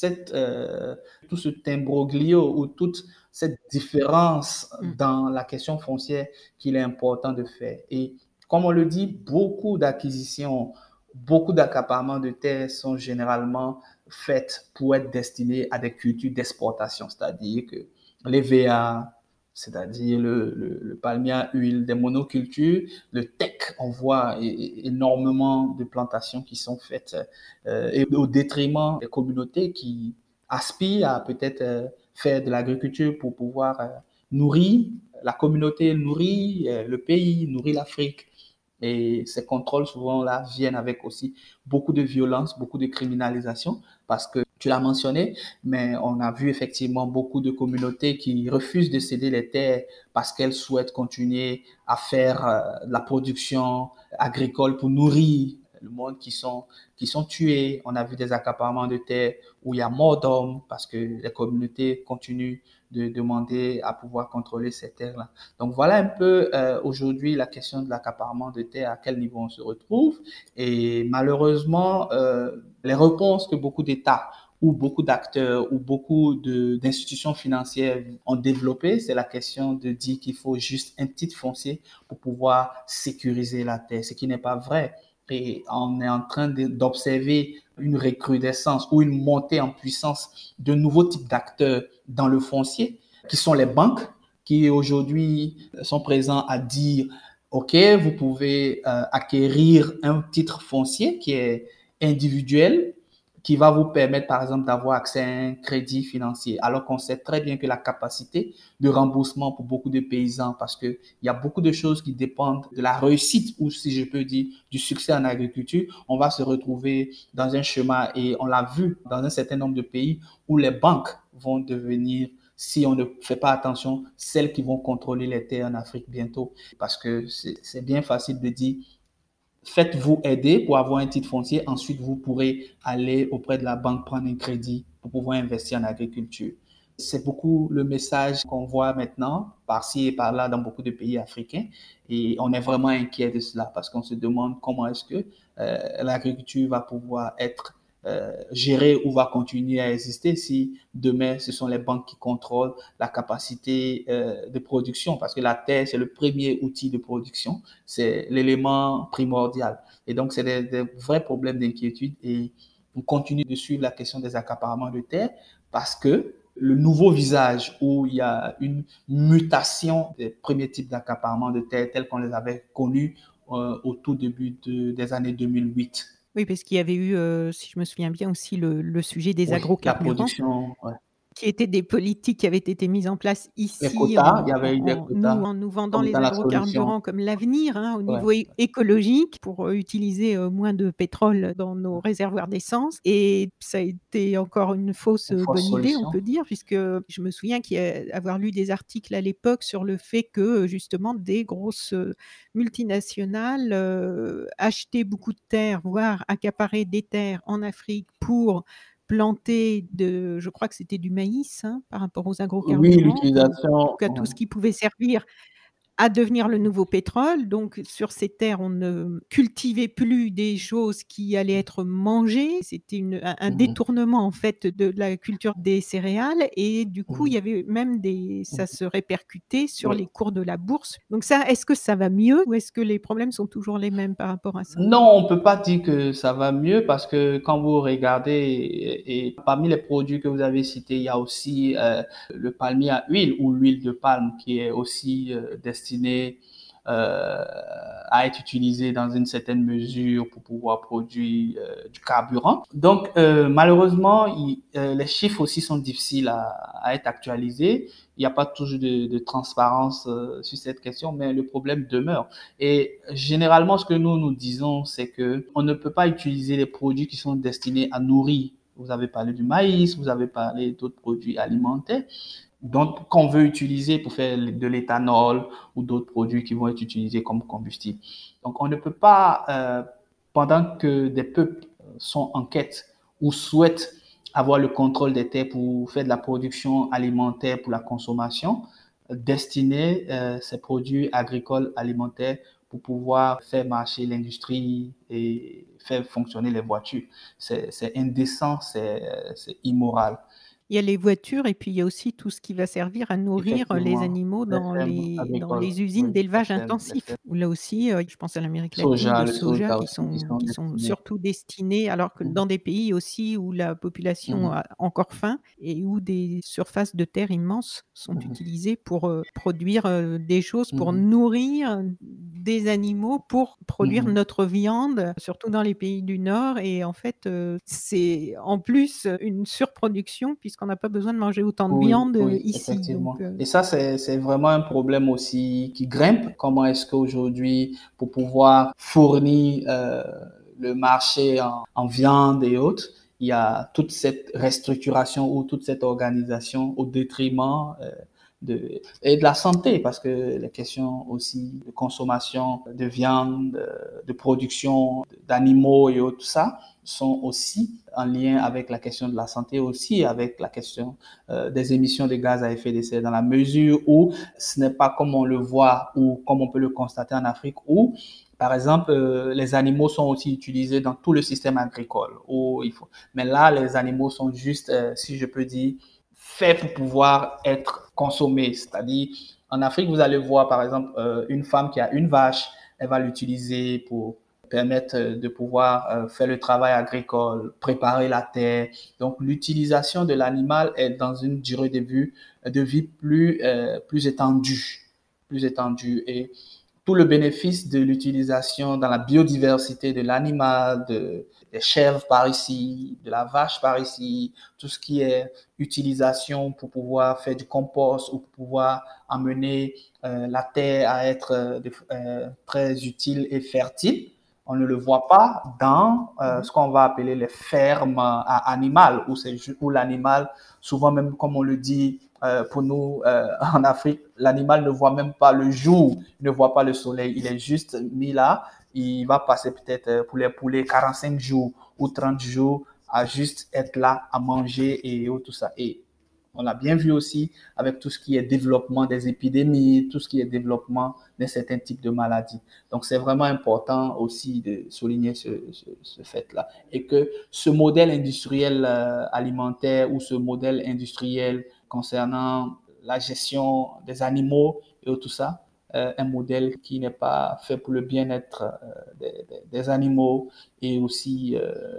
tout cet imbroglio ou toute cette différence dans la question foncière qu'il est important de faire. Et comme on le dit, beaucoup d'acquisitions, beaucoup d'accaparements de terres sont généralement faites pour être destinées à des cultures d'exportation, c'est-à-dire que les VA, c'est-à-dire le palmier à huile, des monocultures, le teck, on voit énormément de plantations qui sont faites et au détriment des communautés qui aspirent à peut-être faire de l'agriculture pour pouvoir nourrir la communauté, nourrir le pays, nourrir l'Afrique. Et ces contrôles, souvent, là, viennent avec aussi beaucoup de violence, beaucoup de criminalisation, parce que tu l'as mentionné, mais on a vu effectivement beaucoup de communautés qui refusent de céder les terres parce qu'elles souhaitent continuer à faire de la production agricole pour nourrir le monde qui sont tués. On a vu des accaparements de terres où il y a mort d'hommes parce que les communautés continuent de demander à pouvoir contrôler ces terres-là. Donc voilà un peu aujourd'hui la question de l'accaparement de terres, à quel niveau on se retrouve. Et malheureusement, les réponses que beaucoup d'États ou beaucoup d'acteurs ou beaucoup d'institutions financières ont développées, c'est la question de dire qu'il faut juste un titre foncier pour pouvoir sécuriser la terre, ce qui n'est pas vrai. Et on est en train d'observer une recrudescence ou une montée en puissance de nouveaux types d'acteurs dans le foncier, qui sont les banques, qui aujourd'hui sont présents à dire, OK, vous pouvez acquérir un titre foncier qui est individuel, qui va vous permettre, par exemple, d'avoir accès à un crédit financier, alors qu'on sait très bien que la capacité de remboursement pour beaucoup de paysans, parce qu'il y a beaucoup de choses qui dépendent de la réussite, ou si je peux dire, du succès en agriculture, on va se retrouver dans un chemin, et on l'a vu dans un certain nombre de pays, où les banques vont devenir, si on ne fait pas attention, celles qui vont contrôler les terres en Afrique bientôt, parce que c'est bien facile de dire, faites-vous aider pour avoir un titre foncier. Ensuite, vous pourrez aller auprès de la banque prendre un crédit pour pouvoir investir en agriculture. C'est beaucoup le message qu'on voit maintenant, par-ci et par-là, dans beaucoup de pays africains. Et on est vraiment inquiet de cela parce qu'on se demande comment est-ce que l'agriculture va pouvoir être gérée ou va continuer à exister si demain, ce sont les banques qui contrôlent la capacité de production. Parce que la terre, c'est le premier outil de production. C'est l'élément primordial. Et donc, c'est des vrais problèmes d'inquiétude. Et on continue de suivre la question des accaparements de terre parce que le nouveau visage où il y a une mutation des premiers types d'accaparement de terre tels qu'on les avait connus au tout début des années 2008. Oui, parce qu'il y avait eu, si je me souviens bien aussi le sujet des Oui, la agrocarburants, production, ouais. qui étaient des politiques qui avaient été mises en place Les ici quotas, il y avait eu des quotas en nous vendant comme les dans la solution. agrocarburants comme l'avenir, hein, au Ouais. niveau écologique pour, utiliser, moins de pétrole dans nos réservoirs d'essence, et ça a été encore une fausse, Une fausse bonne idée, on solution. peut dire, puisque je me souviens avoir lu des articles à l'époque sur le fait que, justement des grosses, multinationales, achetaient beaucoup de terres, voire accaparaient des terres en Afrique pour planter je crois que c'était du maïs, hein, par rapport aux Oui, agrocarburants, donc en tout l'utilisation, cas ouais. tout ce qui pouvait servir à devenir le nouveau pétrole. Donc sur ces terres, on ne cultivait plus des choses qui allaient être mangées. C'était un Mhm, détournement en fait de la culture des céréales, et du coup, il mhm, y avait même ça mhm. se répercutait sur Oui. les cours de la bourse. Donc ça, est-ce que ça va mieux ou est-ce que les problèmes sont toujours les mêmes par rapport à ça? Non, on peut pas dire que ça va mieux parce que quand vous regardez et parmi les produits que vous avez cités, il y a aussi le palmier à huile ou l'huile de palme qui est aussi destiné euh, à être utilisé dans une certaine mesure pour pouvoir produire du carburant. Donc malheureusement, les chiffres aussi sont difficiles à être actualisés. Il n'y a pas toujours de transparence sur cette question, mais le problème demeure. Et généralement, ce que nous disons, c'est que on ne peut pas utiliser les produits qui sont destinés à nourrir. Vous avez parlé du maïs, vous avez parlé d'autres produits alimentaires, donc qu'on veut utiliser pour faire de l'éthanol ou d'autres produits qui vont être utilisés comme combustible. Donc, on ne peut pas, pendant que des peuples sont en quête ou souhaitent avoir le contrôle des terres pour faire de la production alimentaire pour la consommation, destiner ces produits agricoles alimentaires pour pouvoir faire marcher l'industrie et faire fonctionner les voitures. C'est indécent, c'est immoral. Il y a les voitures et puis il y a aussi tout ce qui va servir à nourrir les Effectivement, animaux les dans fermes dans agricoles, les usines oui, d'élevage les intensif. fermes Où là aussi, je pense à l'Amérique latine, soja, de le soja soja aussi qui sont destinés. surtout destinés alors que Mhm, dans des pays aussi où la population mhm, a encore faim et où des surfaces de terre immenses sont mhm, utilisées pour, produire, des choses pour mhm, nourrir des animaux, pour produire mhm. notre viande, surtout dans les pays du Nord et en fait, c'est en plus une surproduction puisqu'on n'a pas besoin de manger autant de Oui, viande, oui, ici donc effectivement. Et ça, c'est vraiment un problème aussi qui grimpe. Comment est-ce qu'aujourd'hui, pour pouvoir fournir le marché en viande et autres, il y a toute cette restructuration ou toute cette organisation au détriment et de la santé, parce que les questions aussi de consommation de viande, de production d'animaux et autres, tout ça, sont aussi en lien avec la question de la santé, aussi avec la question des émissions de gaz à effet de serre, dans la mesure où ce n'est pas comme on le voit ou comme on peut le constater en Afrique, où par exemple, les animaux sont aussi utilisés dans tout le système agricole. Mais là, les animaux sont juste, si je peux dire, faits pour pouvoir être consommés. C'est-à-dire, en Afrique, vous allez voir, par exemple, une femme qui a une vache, elle va l'utiliser pour permettre de pouvoir faire le travail agricole, préparer la terre. Donc, l'utilisation de l'animal est dans une durée de vie plus étendue, plus étendue. Et tout le bénéfice de l'utilisation dans la biodiversité de l'animal, des chèvres par ici, de la vache par ici, tout ce qui est utilisation pour pouvoir faire du compost ou pour pouvoir amener la terre à être très utile et fertile. On ne le voit pas dans mmh. ce qu'on va appeler les fermes à animal, où l'animal, souvent même comme on le dit pour nous en Afrique, l'animal ne voit même pas le jour, il ne voit pas le soleil, il est juste mis là, il va passer peut-être pour les poulets 45 jours ou 30 jours à juste être là, à manger et tout ça. Et on l'a bien vu aussi avec tout ce qui est développement des épidémies, tout ce qui est développement d'un certain type de maladies. Donc, c'est vraiment important aussi de souligner ce fait-là. Et que ce modèle industriel alimentaire ou ce modèle industriel concernant la gestion des animaux et tout ça, un modèle qui n'est pas fait pour le bien-être des animaux et aussi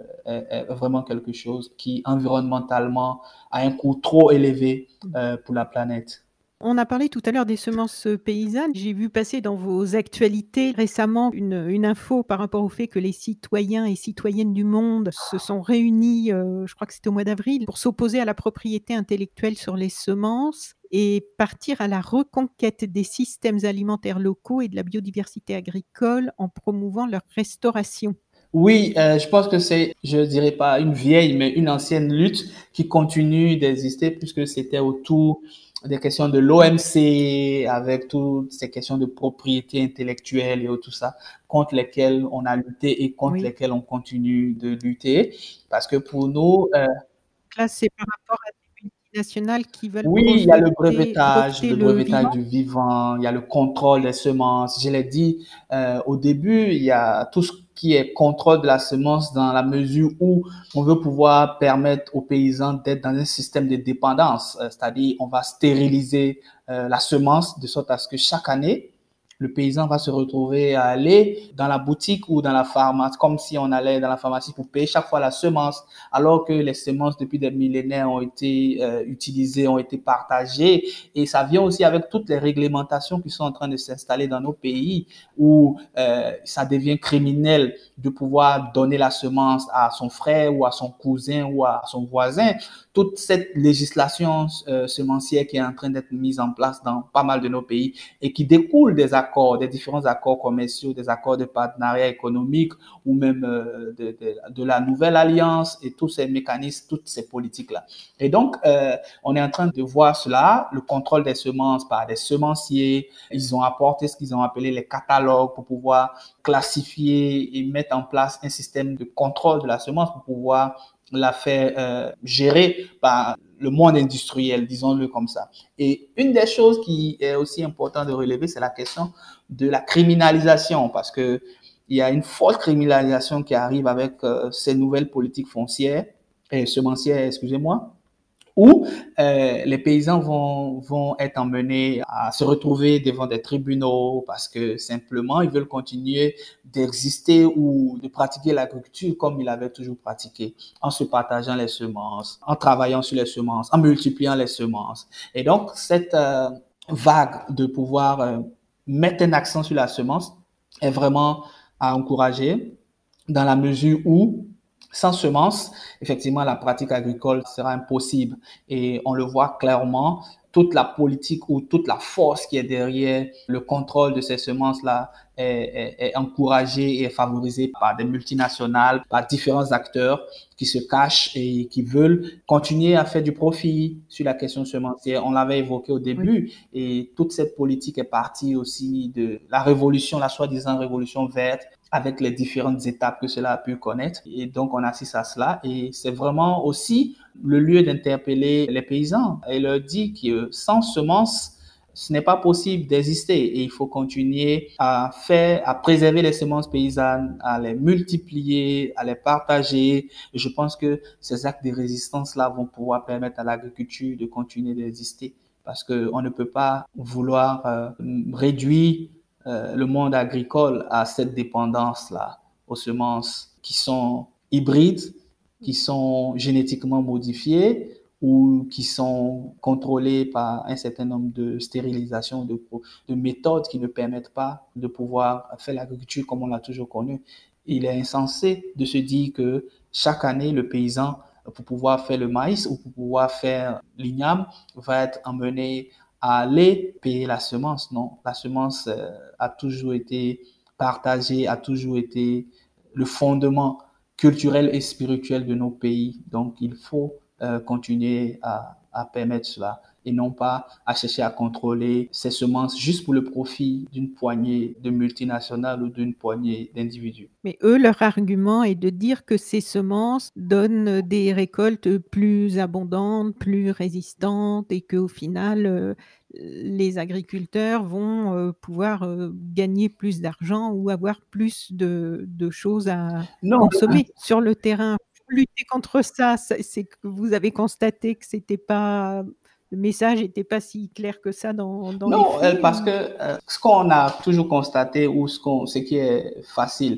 est vraiment quelque chose qui environnementalement a un coût trop élevé pour la planète. On a parlé tout à l'heure des semences, paysannes. J'ai vu passer dans vos actualités récemment une info par rapport au fait que les citoyens et citoyennes du monde se sont réunis, je crois que c'était au mois d'avril, pour s'opposer à la propriété intellectuelle sur les semences et partir à la reconquête des systèmes alimentaires locaux et de la biodiversité agricole en promouvant leur restauration. Oui, je pense que c'est, je dirais pas une vieille, mais une ancienne lutte qui continue d'exister puisque c'était autour des questions de l'OMC avec toutes ces questions de propriété intellectuelle et tout ça contre lesquelles on a lutté et contre Oui. lesquelles on continue de lutter parce que pour nous, Là, c'est par rapport à des multinationales qui veulent oui, il y a breveter le le brevetage vivant. du vivant, il y a le contrôle des semences. Je l'ai dit au début, il y a tout ce qui est contrôle de la semence dans la mesure où on veut pouvoir permettre aux paysans d'être dans un système de dépendance, c'est-à-dire on va stériliser la semence de sorte à ce que chaque année, le paysan va se retrouver à aller dans la boutique ou dans la pharmacie, comme si on allait dans la pharmacie pour payer chaque fois la semence, alors que les semences depuis des millénaires ont été utilisées, ont été partagées. Et ça vient aussi avec toutes les réglementations qui sont en train de s'installer dans nos pays, où ça devient criminel de pouvoir donner la semence à son frère ou à son cousin ou à son voisin. Toute cette législation semencière qui est en train d'être mise en place dans pas mal de nos pays et qui découle des accords, des différents accords commerciaux, des accords de partenariat économique ou même de la nouvelle alliance et tous ces mécanismes, toutes ces politiques-là. Et donc, on est en train de voir cela, le contrôle des semences par des semenciers. Ils ont apporté ce qu'ils ont appelé les catalogues pour pouvoir classifier et mettre en place un système de contrôle de la semence pour pouvoir la faire gérer par le monde industriel, disons-le comme ça. Et une des choses qui est aussi importante de relever, c'est la question de la criminalisation, parce que il y a une forte criminalisation qui arrive avec ces nouvelles politiques foncières et semencières, excusez-moi, où les paysans vont être emmenés à se retrouver devant des tribunaux parce que simplement ils veulent continuer d'exister ou de pratiquer l'agriculture comme ils avaient toujours pratiqué, en se partageant les semences, en travaillant sur les semences, en multipliant les semences. Et donc cette vague de pouvoir mettre un accent sur la semence est vraiment à encourager dans la mesure où sans semences, effectivement, la pratique agricole sera impossible. Et on le voit clairement, toute la politique ou toute la force qui est derrière le contrôle de ces semences-là est encouragée et est favorisée par des multinationales, par différents acteurs qui se cachent et qui veulent continuer à faire du profit sur la question semencière. On l'avait évoqué au début, et toute cette politique est partie aussi de la révolution, la soi-disant révolution verte, avec les différentes étapes que cela a pu connaître. Et donc, on assiste à cela. Et c'est vraiment aussi le lieu d'interpeller les paysans et leur dire que sans semences, ce n'est pas possible d'exister. Et il faut continuer à préserver les semences paysannes, à les multiplier, à les partager. Et je pense que ces actes de résistance-là vont pouvoir permettre à l'agriculture de continuer d'exister. Parce qu'on ne peut pas vouloir réduire le monde agricole a cette dépendance-là aux semences qui sont hybrides, qui sont génétiquement modifiées ou qui sont contrôlées par un certain nombre de stérilisations, de méthodes qui ne permettent pas de pouvoir faire l'agriculture comme on l'a toujours connu. Il est insensé de se dire que chaque année, le paysan, pour pouvoir faire le maïs ou pour pouvoir faire l'igname, va être emmené à aller payer la semence. Non, la semence a toujours été partagée, a toujours été le fondement culturel et spirituel de nos pays. Donc, il faut continuer à permettre cela et non pas à chercher à contrôler ces semences juste pour le profit d'une poignée de multinationales ou d'une poignée d'individus. Mais eux, leur argument est de dire que ces semences donnent des récoltes plus abondantes, plus résistantes et qu'au final, les agriculteurs vont pouvoir gagner plus d'argent ou avoir plus de choses à Non, consommer sur le terrain. Pour lutter contre ça, c'est que vous avez constaté que c'était pas, le message n'était pas si clair que ça dans les non, faits parce que ou... ce qu'on a toujours constaté ou ce qui est facile,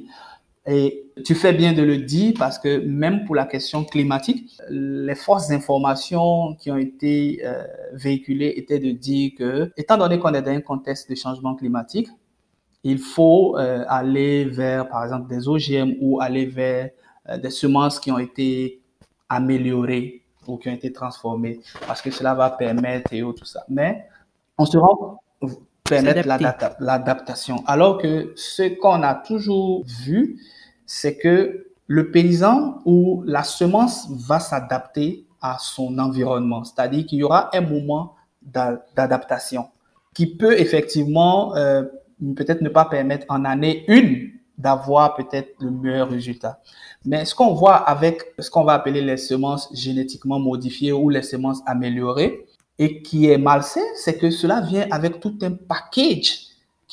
et tu fais bien de le dire parce que même pour la question climatique, les fausses informations qui ont été véhiculées étaient de dire que, étant donné qu'on est dans un contexte de changement climatique, il faut aller vers, par exemple, des OGM ou aller vers des semences qui ont été améliorées ou qui ont été transformées parce que cela va permettre et tout ça. Mais on se rend permettre l'adaptation. Alors que ce qu'on a toujours vu, c'est que le paysan ou la semence va s'adapter à son environnement. C'est-à-dire qu'il y aura un moment d'adaptation qui peut effectivement peut-être ne pas permettre en année une d'avoir peut-être le meilleur résultat. Mais ce qu'on voit avec ce qu'on va appeler les semences génétiquement modifiées ou les semences améliorées, et qui est malsain, c'est que cela vient avec tout un package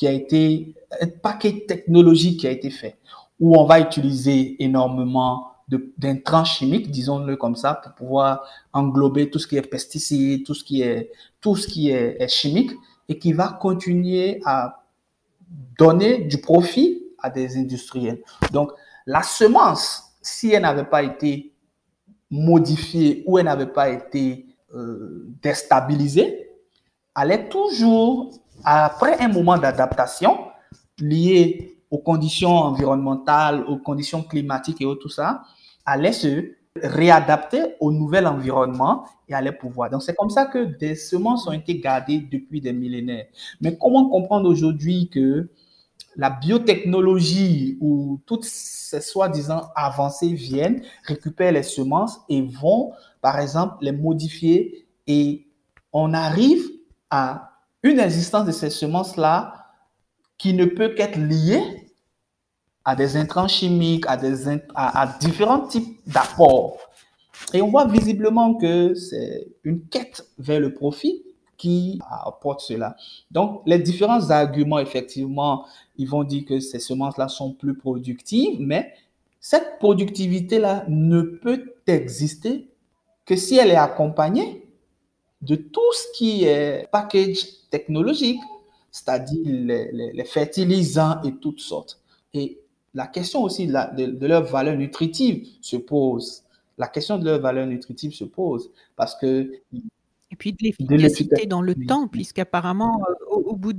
un package technologique qui a été fait, où on va utiliser énormément d'intrants chimiques, disons-le comme ça, pour pouvoir englober tout ce qui est pesticides, tout ce qui est chimique, et qui va continuer à donner du profit à des industriels. Donc, la semence, si elle n'avait pas été modifiée ou elle n'avait pas été déstabilisée, allait toujours, après un moment d'adaptation lié aux conditions environnementales, aux conditions climatiques et tout ça, allait se réadapter au nouvel environnement et allait pouvoir. Donc, c'est comme ça que des semences ont été gardées depuis des millénaires. Mais comment comprendre aujourd'hui que la biotechnologie ou toutes ces soi-disant avancées viennent, récupèrent les semences et vont, par exemple, les modifier et on arrive à une existence de ces semences-là qui ne peut qu'être liée à des intrants chimiques, à différents types d'apports Et on voit visiblement que c'est une quête vers le profit qui apporte cela. Donc, les différents arguments, effectivement, ils vont dire que ces semences-là sont plus productives, mais cette productivité-là ne peut exister que si elle est accompagnée de tout ce qui est package technologique, c'est-à-dire les fertilisants et toutes sortes. Et la question aussi de leur valeur nutritive se pose. La question de leur valeur nutritive se pose parce que Et puis de de l'efficacité l'efficacité. dans le Oui, temps, oui. puisqu'apparemment, au bout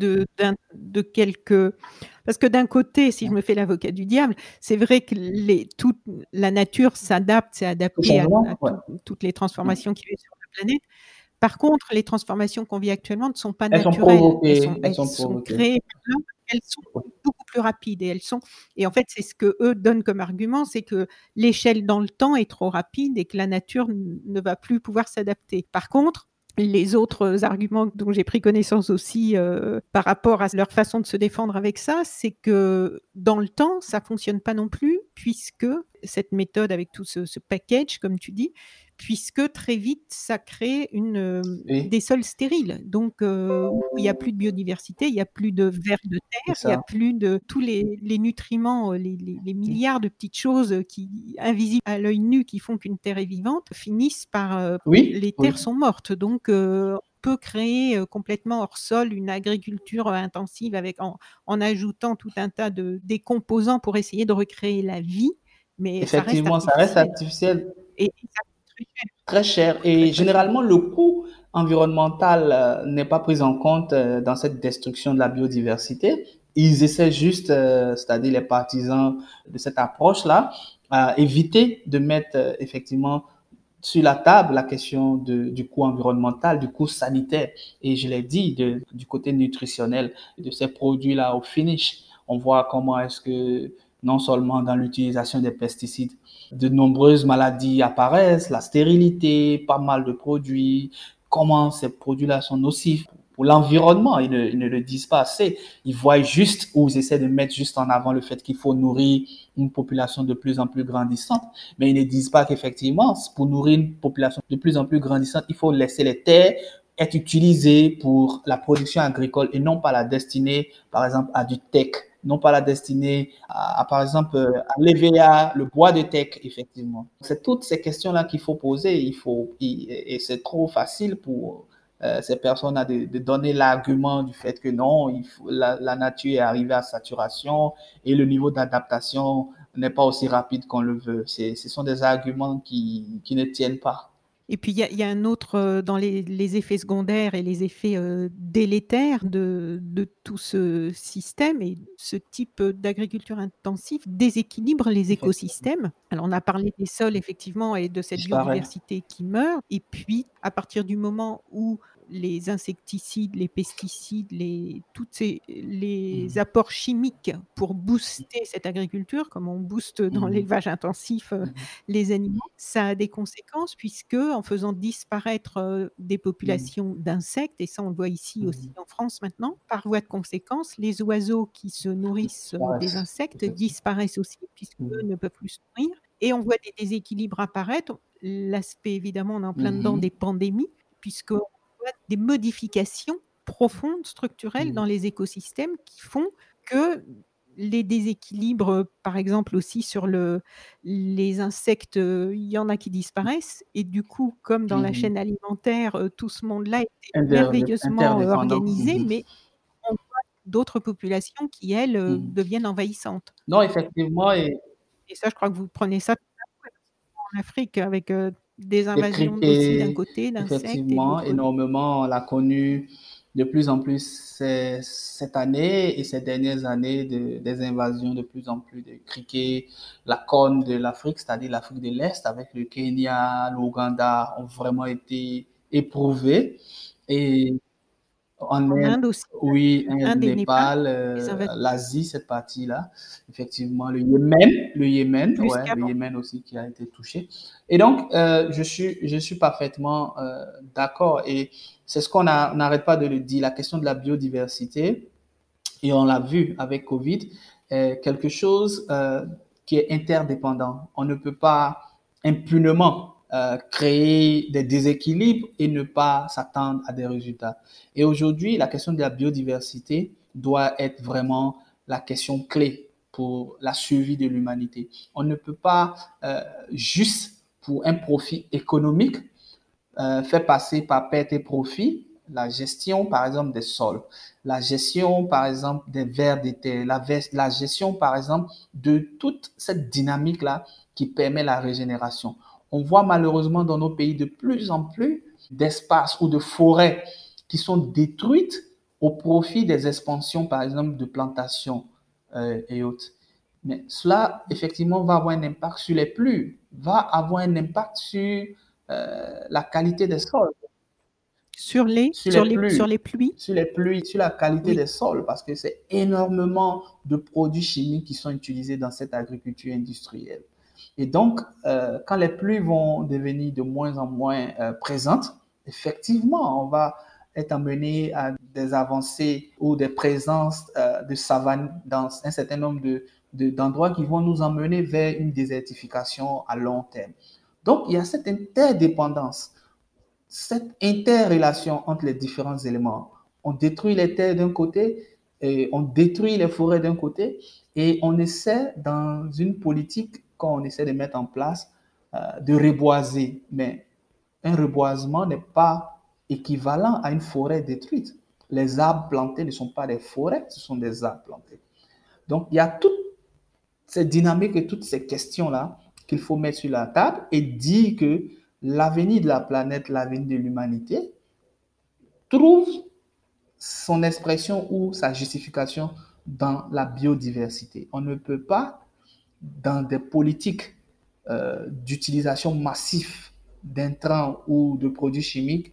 de quelques parce que d'un côté, si je me fais l'avocat du diable, c'est vrai que toute la nature s'adapte, s'est Tout adaptée à changement, ouais. toutes les transformations qu'il y a eu sur la planète. Par contre, les transformations qu'on vit actuellement ne sont pas Elles sont naturelles. provoquées, elles Elles sont sont provoquées. créées par l'homme, elles sont beaucoup plus rapides et en fait, c'est ce qu'eux donnent comme argument, c'est que l'échelle dans le temps est trop rapide et que la nature ne va plus pouvoir s'adapter. Par contre, les autres arguments dont j'ai pris connaissance aussi, par rapport à leur façon de se défendre avec ça, c'est que dans le temps, ça fonctionne pas non plus puisque cette méthode avec tout ce package, comme tu dis, puisque très vite, ça crée Oui, des sols stériles. Donc, où il n'y a plus de biodiversité, il n'y a plus de vers de c'est terre, il n'y a ça. plus de tous les nutriments, les milliards de petites choses qui, invisibles à l'œil nu, qui font qu'une terre est vivante, finissent par... Oui, les terres oui. sont mortes. Donc, on peut créer complètement hors sol une agriculture intensive en ajoutant tout un tas de décomposants pour essayer de recréer la vie, mais ça reste Effectivement, ça reste artificiel. artificiel. Et ça coûte très cher, Très cher très et très cher. généralement le coût environnemental n'est pas pris en compte dans cette destruction de la biodiversité. Ils essaient juste, c'est-à-dire les partisans de cette approche-là, à éviter de mettre effectivement sur la table la question du coût environnemental, du coût sanitaire. Et je l'ai dit, du côté nutritionnel de ces produits-là au finish, on voit comment est-ce que non seulement dans l'utilisation des pesticides, de nombreuses maladies apparaissent, la stérilité, pas mal de produits, comment ces produits-là sont nocifs pour l'environnement. Ils ne le disent pas assez. Ils voient juste ou ils essaient de mettre juste en avant le fait qu'il faut nourrir une population de plus en plus grandissante, mais ils ne disent pas qu'effectivement, pour nourrir une population de plus en plus grandissante, il faut laisser les terres être utilisées pour la production agricole et non pas la destiner, par exemple, à du tech, non pas la destiner par exemple, à l'EVA, le bois de tech, effectivement. C'est toutes ces questions-là qu'il faut poser. Et c'est trop facile pour ces personnes de donner l'argument du fait que non, la nature est arrivée à saturation et le niveau d'adaptation n'est pas aussi rapide qu'on le veut. Ce sont des arguments qui ne tiennent pas. Et puis il y a un autre, dans les effets secondaires et les effets, délétères de tout ce système et ce type, d'agriculture intensive déséquilibre les Effectivement, écosystèmes. Alors on a parlé des sols effectivement et de cette disparaît. biodiversité qui meurt et puis à partir du moment où les insecticides, les pesticides, les Mhm. apports chimiques pour booster cette agriculture, comme on booste dans Mhm. l'élevage intensif, Mhm. les animaux, ça a des conséquences puisque en faisant disparaître, des Mhm. populations d'insectes et ça on le voit ici aussi Mhm. en France maintenant, par voie de conséquence, les oiseaux qui se nourrissent, des Disparaissent, insectes effectivement. disparaissent aussi puisqu'eux Mhm. ne peuvent plus se nourrir et on voit des déséquilibres apparaître. L'aspect évidemment, on est en plein dedans Mhm. des pandémies puisqu'on voit des modifications profondes, structurelles Mhm. dans les écosystèmes qui font que les déséquilibres, par exemple aussi sur les insectes, il y en a qui disparaissent et du coup, comme dans la Mhm. chaîne alimentaire, tout ce monde-là était merveilleusement, Interdépendant. organisé, Mhm. mais on voit d'autres populations qui, elles, Mhm. deviennent envahissantes. Non, effectivement, et Et ça, je crois que vous prenez ça en Afrique avec, des les invasions aussi d'un criquets, côté, d'insectes et de effectivement, l'autre côté. énormément, on l'a connu de plus en plus cette année et ces dernières années des invasions de plus en plus de criquets. La corne de l'Afrique, c'est-à-dire l'Afrique de l'Est, avec le Kenya, l'Ouganda, ont vraiment été éprouvés. Et en En Inde, Inde aussi, oui, Inde, Inde et Népal, Népal, les invasions l'Asie, cette partie-là. Effectivement, le Yémen, plus ouais, le qu'avant. Yémen aussi qui a été touché. Et donc, je suis parfaitement d'accord. Et c'est ce on n'arrête pas de le dire, la question de la biodiversité, et on l'a vu avec Covid, est quelque chose qui est interdépendant. On ne peut pas impunément créer des déséquilibres et ne pas s'attendre à des résultats. Et aujourd'hui, la question de la biodiversité doit être vraiment la question clé pour la survie de l'humanité. On ne peut pas juste pour un profit économique faire passer par perte et profit la gestion, par exemple, des sols, la gestion, par exemple, des vers de terre, la gestion, par exemple, de toute cette dynamique-là qui permet la régénération. On voit malheureusement dans nos pays de plus en plus d'espaces ou de forêts qui sont détruites au profit des expansions, par exemple, de plantations et autres. Mais cela, effectivement, va avoir un impact sur les pluies, va avoir un impact sur la qualité des sols, Sur les sur les sur pluies, les pluies? sur les pluies, sur la qualité Oui. des sols, parce que c'est énormément de produits chimiques qui sont utilisés dans cette agriculture industrielle. Et donc, quand les pluies vont devenir de moins en moins présentes, effectivement, on va être amené à des avancées ou des présences de savanes dans un certain nombre d'endroits qui vont nous emmener vers une désertification à long terme. Donc, il y a cette interdépendance, cette interrelation entre les différents éléments. On détruit les terres d'un côté, et on détruit les forêts d'un côté, et on essaie, dans une politique qu'on essaie de mettre en place, de reboiser. Mais un reboisement n'est pas équivalent à une forêt détruite. Les arbres plantés ne sont pas des forêts, ce sont des arbres plantés. Donc, il y a toutes ces dynamiques et toutes ces questions-là qu'il faut mettre sur la table et dire que l'avenir de la planète, l'avenir de l'humanité, trouve son expression ou sa justification dans la biodiversité. On ne peut pas, dans des politiques d'utilisation massive d'intrants ou de produits chimiques,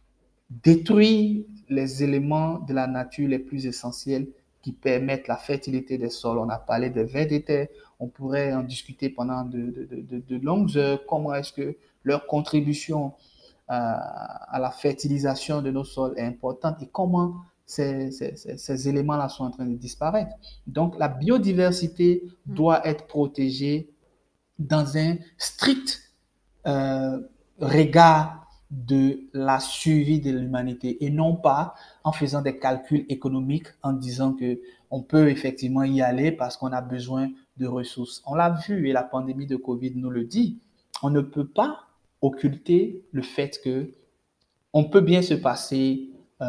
détruire les éléments de la nature les plus essentiels qui permettent la fertilité des sols. On a parlé des vers de terre, on pourrait en discuter pendant de longues heures, comment est-ce que leur contribution à la fertilisation de nos sols est importante et comment ces éléments-là sont en train de disparaître. Donc la biodiversité doit être protégée dans un strict regard de la survie de l'humanité et non pas en faisant des calculs économiques en disant que on peut effectivement y aller parce qu'on a besoin de ressources. On l'a vu et la pandémie de Covid nous le dit. On ne peut pas occulter le fait que on peut bien se passer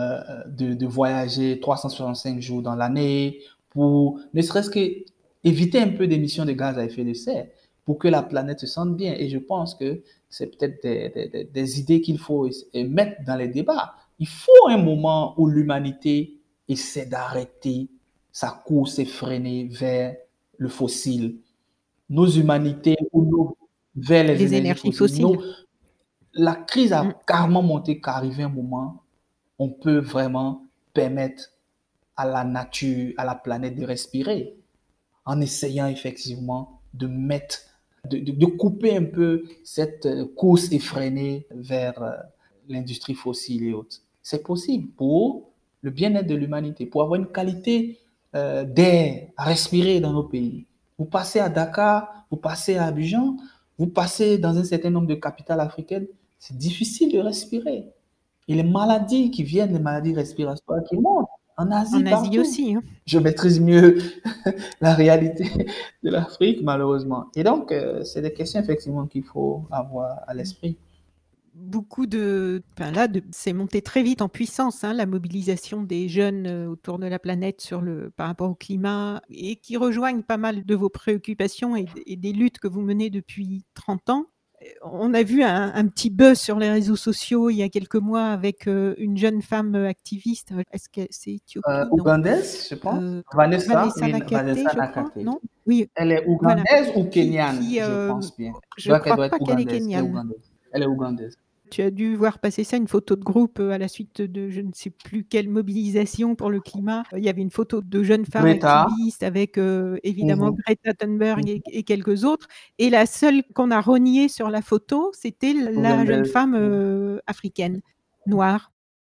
de voyager 365 jours dans l'année pour ne serait-ce que éviter un peu d'émissions de gaz à effet de serre pour que la planète se sente bien. Et je pense que c'est peut-être des idées qu'il faut mettre dans les débats. Il faut un moment où l'humanité essaie d'arrêter sa course effrénée vers le fossile. Nos humanités ou vers les Les énergies énergies fossiles. fossiles. La crise Mmh. a carrément monté qu'arrivé un moment, on peut vraiment permettre à la nature, à la planète de respirer en essayant effectivement de mettre, de couper un peu cette course effrénée vers l'industrie fossile et autres. C'est possible pour le bien-être de l'humanité, pour avoir une qualité d'air à respirer dans nos pays. Vous passez à Dakar, vous passez à Abidjan, vous passez dans un certain nombre de capitales africaines, c'est difficile de respirer. Et les maladies qui viennent, les maladies respiratoires qui montent en Asie, En Asie partout. aussi, hein. Je maîtrise mieux la réalité de l'Afrique, malheureusement. Et donc, c'est des questions effectivement qu'il faut avoir à l'esprit. Beaucoup de enfin là, c'est monté très vite en puissance, hein, la mobilisation des jeunes, autour de la planète par rapport au climat et qui rejoignent pas mal de vos préoccupations et des luttes que vous menez depuis 30 ans. On a vu un petit buzz sur les réseaux sociaux il y a quelques mois avec, une jeune femme, activiste, est-ce que c'est Éthiopie? Non. Ougandaise, je pense. Heu, Vanessa, Vanessa oui, Nakate, Vanessa je crois, Nakate. non? Oui, Elle est voilà, ougandaise ou qui kenyane, qui, je pense bien. Je je crois qu'elle crois doit être pas qu'elle est ougandaise. Elle est kenyane. ougandaise. Elle est ougandaise. Tu as dû voir passer ça, une photo de groupe, à la suite de je ne sais plus quelle mobilisation pour le climat. Il y avait une photo de jeunes femmes Greta. activistes avec, évidemment Mhm, Greta Thunberg mhm. et quelques autres et la seule qu'on a reniée sur la photo, c'était la jeune Ougandaise. femme, africaine, noire.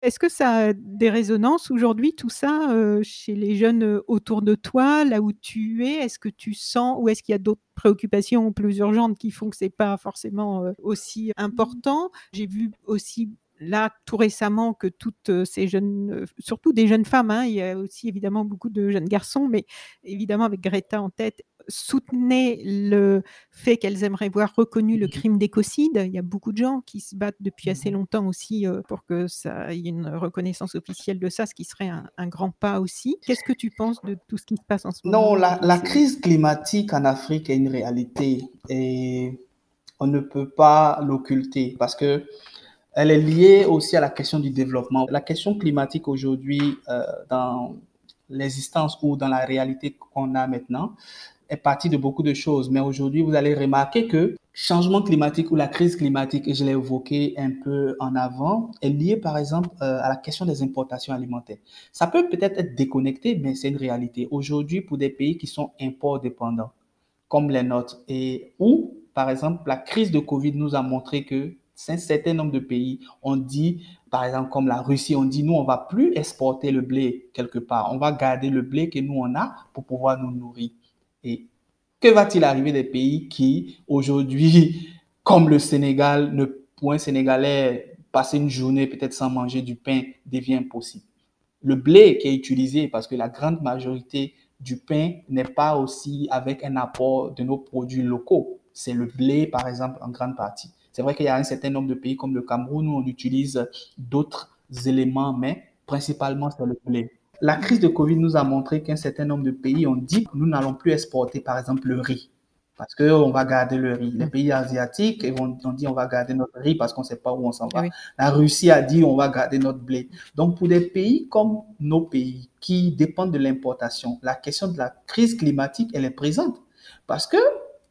Est-ce que ça a des résonances aujourd'hui, tout ça, chez les jeunes, autour de toi, là où tu es? Est-ce que tu sens ou est-ce qu'il y a d'autres préoccupations plus urgentes qui font que c'est pas forcément, aussi important? J'ai vu aussi là, tout récemment, que toutes, ces jeunes, surtout des jeunes femmes, hein, il y a aussi évidemment beaucoup de jeunes garçons, mais évidemment avec Greta en tête, soutenaient le fait qu'elles aimeraient voir reconnu le crime d'écocide. Il y a beaucoup de gens qui se battent depuis assez longtemps aussi, pour que ça il y ait une reconnaissance officielle de ça, ce qui serait un grand pas aussi. Qu'est-ce que tu penses de tout ce qui se passe en ce Non, moment et la c'est crise climatique en Afrique est une réalité et on ne peut pas l'occulter parce que elle est liée aussi à la question du développement. La question climatique aujourd'hui, dans l'existence ou dans la réalité qu'on a maintenant, est partie de beaucoup de choses. Mais aujourd'hui, vous allez remarquer que changement climatique ou la crise climatique, et je l'ai évoqué un peu en avant, est liée par exemple à la question des importations alimentaires. Ça peut peut-être être déconnecté, mais c'est une réalité. Aujourd'hui, pour des pays qui sont import dépendants, comme les nôtres, et où, par exemple, la crise de Covid nous a montré que un certain nombre de pays ont dit, par exemple, comme la Russie, on dit, nous, on va plus exporter le blé quelque part. On va garder le blé que nous, on a pour pouvoir nous nourrir. Et que va-t-il arriver des pays qui, aujourd'hui, comme le Sénégal, pour un Sénégalais, passer une journée peut-être sans manger du pain devient impossible. Le blé qui est utilisé, parce que la grande majorité du pain n'est pas aussi avec un apport de nos produits locaux. C'est le blé, par exemple, en grande partie. C'est vrai qu'il y a un certain nombre de pays comme le Cameroun où on utilise d'autres éléments, mais principalement c'est le blé. La crise de Covid nous a montré qu'un certain nombre de pays ont dit que nous n'allons plus exporter, par exemple, le riz. Parce qu'on va garder le riz. Les pays asiatiques ont dit on va garder notre riz parce qu'on ne sait pas où on s'en va. oui. La Russie a dit on va garder notre blé. Donc, pour des pays comme nos pays qui dépendent de l'importation, la question de la crise climatique, elle est présente. Parce que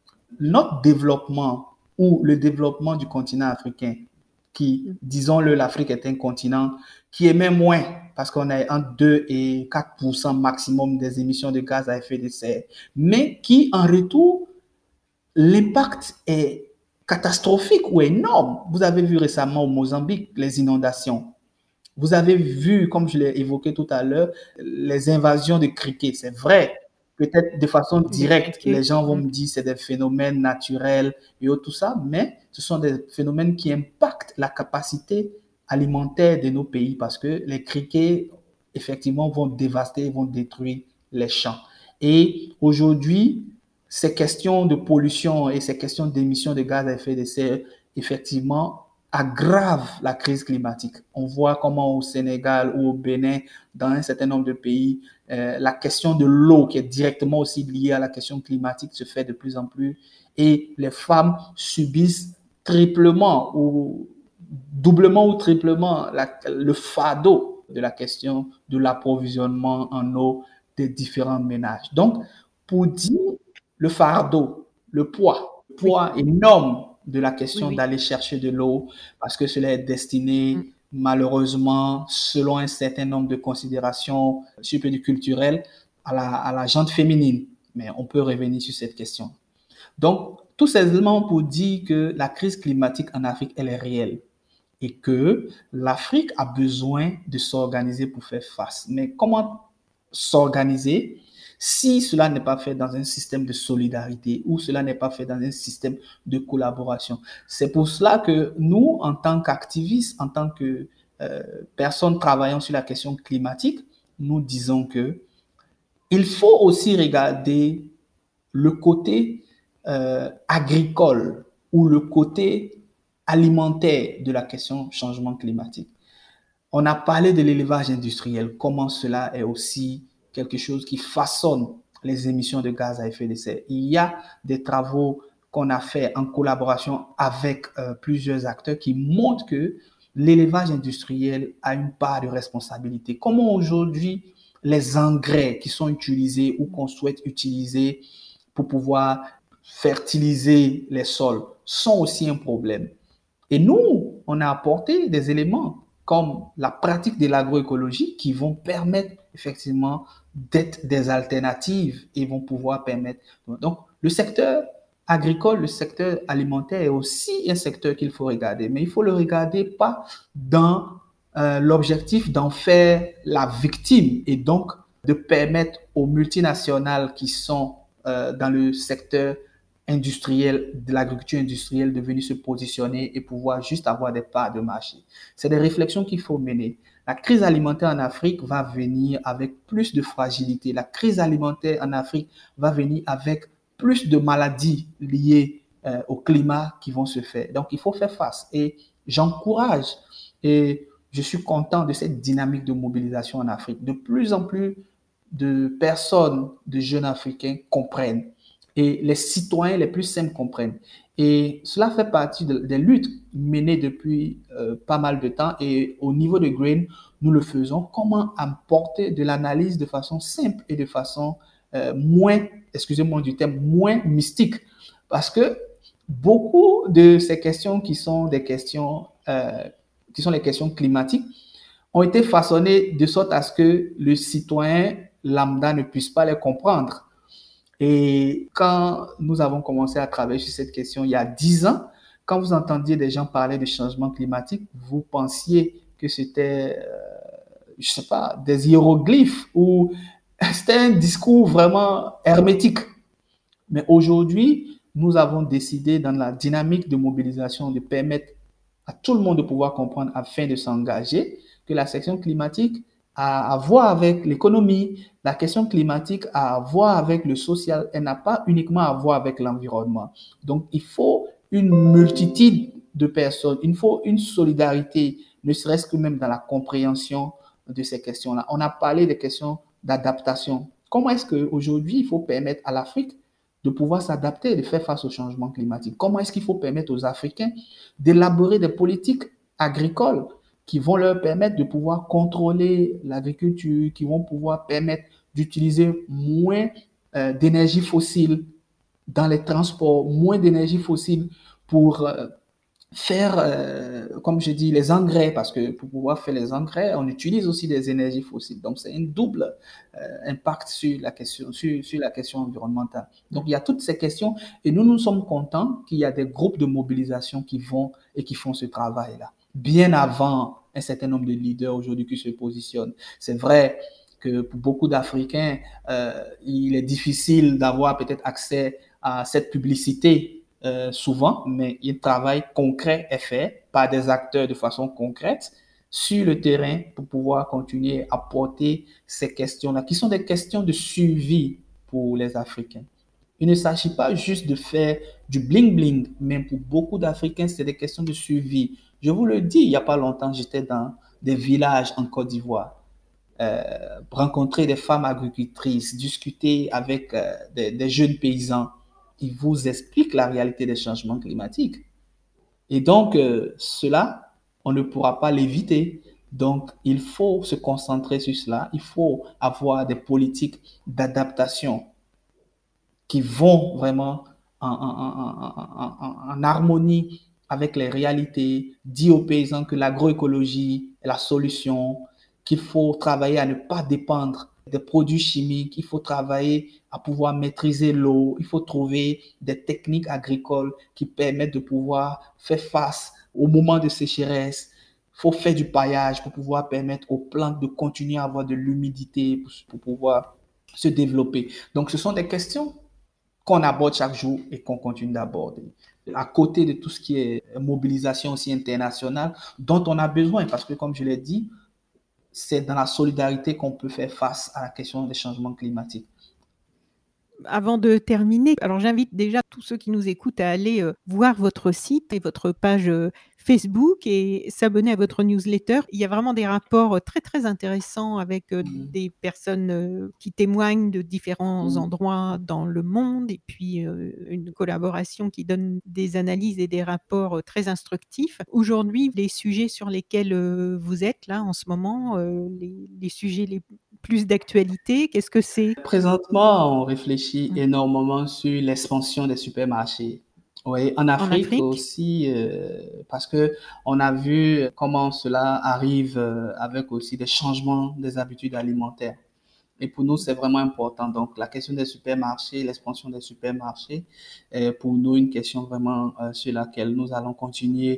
notre développement ou le développement du continent africain, qui, disons-le, l'Afrique est un continent qui émet moins, parce qu'on est entre 2 et 4% maximum des émissions de gaz à effet de serre, mais qui, en retour, l'impact est catastrophique ou énorme. Vous avez vu récemment au Mozambique les inondations. Vous avez vu, comme je l'ai évoqué tout à l'heure, les invasions de criquets. C'est vrai, peut-être de façon Des directe, les criquets. gens vont me dire que c'est des phénomènes naturels et tout ça, mais ce sont des phénomènes qui impactent la capacité alimentaire de nos pays parce que les criquets, effectivement, vont dévaster, vont détruire les champs. Et aujourd'hui, ces questions de pollution et ces questions d'émissions de gaz à effet de serre, effectivement, aggrave la crise climatique. On voit comment au Sénégal ou au Bénin, dans un certain nombre de pays, la question de l'eau, qui est directement aussi liée à la question climatique, se fait de plus en plus et les femmes subissent triplement ou doublement ou triplement le fardeau de la question de l'approvisionnement en eau des différents ménages. Donc, pour dire le fardeau, le Oui, poids énorme de la oui, question oui. d'aller chercher de l'eau parce que cela est destiné Mmh. malheureusement, selon un certain nombre de considérations culturelles, à la gente féminine. Mais on peut revenir sur cette question. Donc, tous ces éléments pour dire que la crise climatique en Afrique, elle est réelle et que l'Afrique a besoin de s'organiser pour faire face. Mais comment s'organiser si cela n'est pas fait dans un système de solidarité ou cela n'est pas fait dans un système de collaboration? C'est pour cela que nous, en tant qu'activistes, en tant que personnes travaillant sur la question climatique, nous disons que il faut aussi regarder le côté agricole ou le côté alimentaire de la question changement climatique. On a parlé de l'élevage industriel, comment cela est aussi quelque chose qui façonne les émissions de gaz à effet de serre. Il y a des travaux qu'on a fait en collaboration avec plusieurs acteurs qui montrent que l'élevage industriel a une part de responsabilité. Comment aujourd'hui les engrais qui sont utilisés ou qu'on souhaite utiliser pour pouvoir fertiliser les sols sont aussi un problème. Et nous, on a apporté des éléments comme la pratique de l'agroécologie qui vont permettre effectivement d'être des alternatives et vont pouvoir permettre. Donc, le secteur agricole, le secteur alimentaire est aussi un secteur qu'il faut regarder, mais il faut le regarder pas dans l'objectif d'en faire la victime et donc de permettre aux multinationales qui sont dans le secteur industriel, de l'agriculture industrielle, de venir se positionner et pouvoir juste avoir des parts de marché. C'est des réflexions qu'il faut mener. La crise alimentaire en Afrique va venir avec plus de fragilité. La crise alimentaire en Afrique va venir avec plus de maladies liées au climat qui vont se faire. Donc, il faut faire face. Et j'encourage et je suis content de cette dynamique de mobilisation en Afrique. De plus en plus de personnes, de jeunes Africains comprennent et les citoyens les plus simples comprennent. Et cela fait partie des luttes menées depuis pas mal de temps. Et au niveau de Grain, nous le faisons. Comment apporter de l'analyse de façon simple et de façon moins, excusez-moi du terme, moins mystique. Parce que beaucoup de ces questions qui sont des questions, qui sont les questions climatiques, ont été façonnées de sorte à ce que le citoyen lambda ne puisse pas les comprendre. Et quand nous avons commencé à travailler sur cette question il y a 10 ans, quand vous entendiez des gens parler de changement climatique, vous pensiez que c'était, je sais pas, des hiéroglyphes ou c'était un discours vraiment hermétique. Mais aujourd'hui, nous avons décidé dans la dynamique de mobilisation de permettre à tout le monde de pouvoir comprendre afin de s'engager que la question climatique a à voir avec l'économie, la question climatique a à voir avec le social, elle n'a pas uniquement à voir avec l'environnement. Donc, il faut une multitude de personnes, il faut une solidarité, ne serait-ce que même dans la compréhension de ces questions-là. On a parlé des questions d'adaptation. Comment est-ce qu'aujourd'hui, il faut permettre à l'Afrique de pouvoir s'adapter et de faire face au changement climatique? Comment est-ce qu'il faut permettre aux Africains d'élaborer des politiques agricoles qui vont leur permettre de pouvoir contrôler l'agriculture, qui vont pouvoir permettre d'utiliser moins d'énergie fossile dans les transports, moins d'énergie fossile pour faire, comme je dis, les engrais, parce que pour pouvoir faire les engrais, on utilise aussi des énergies fossiles. Donc, c'est un double impact sur la question, sur la question environnementale. Donc, il y a toutes ces questions et nous sommes contents qu'il y a des groupes de mobilisation qui vont et qui font ce travail-là. Bien avant un certain nombre de leaders aujourd'hui qui se positionnent. C'est vrai que pour beaucoup d'Africains, il est difficile d'avoir peut-être accès à cette publicité souvent, mais un travail concret est fait par des acteurs de façon concrète sur le terrain pour pouvoir continuer à porter ces questions-là, qui sont des questions de survie pour les Africains. Il ne s'agit pas juste de faire du bling-bling, mais pour beaucoup d'Africains, c'est des questions de survie. Je vous le dis, il n'y a pas longtemps, j'étais dans des villages en Côte d'Ivoire, rencontrer des femmes agricultrices, discuter avec des jeunes paysans. Ils vous expliquent la réalité des changements climatiques. Et donc, cela, on ne pourra pas l'éviter. Donc, il faut se concentrer sur cela. Il faut avoir des politiques d'adaptation qui vont vraiment en harmonie avec les réalités, dit aux paysans que l'agroécologie est la solution, qu'il faut travailler à ne pas dépendre des produits chimiques, il faut travailler à pouvoir maîtriser l'eau, il faut trouver des techniques agricoles qui permettent de pouvoir faire face au moment de sécheresse. Il faut faire du paillage pour pouvoir permettre aux plantes de continuer à avoir de l'humidité pour pouvoir se développer. Donc, ce sont des questions qu'on aborde chaque jour et qu'on continue d'aborder. À côté de tout ce qui est mobilisation aussi internationale dont on a besoin, parce que comme je l'ai dit, c'est dans la solidarité qu'on peut faire face à la question des changements climatiques. Avant de terminer, alors j'invite déjà tous ceux qui nous écoutent à aller voir votre site et votre page Facebook et s'abonner à votre newsletter. Il y a vraiment des rapports très très intéressants avec des personnes qui témoignent de différents endroits dans le monde et puis une collaboration qui donne des analyses et des rapports très instructifs. Aujourd'hui, les sujets sur lesquels vous êtes là en ce moment, les sujets les plus d'actualité, qu'est-ce que c'est? Présentement, on réfléchit énormément sur l'expansion des supermarchés. Oui, en En Afrique Afrique? aussi, parce que on a vu comment cela arrive avec aussi des changements des habitudes alimentaires. Et pour nous, c'est vraiment important. Donc, la question des supermarchés, l'expansion des supermarchés, est pour nous une question vraiment sur laquelle nous allons continuer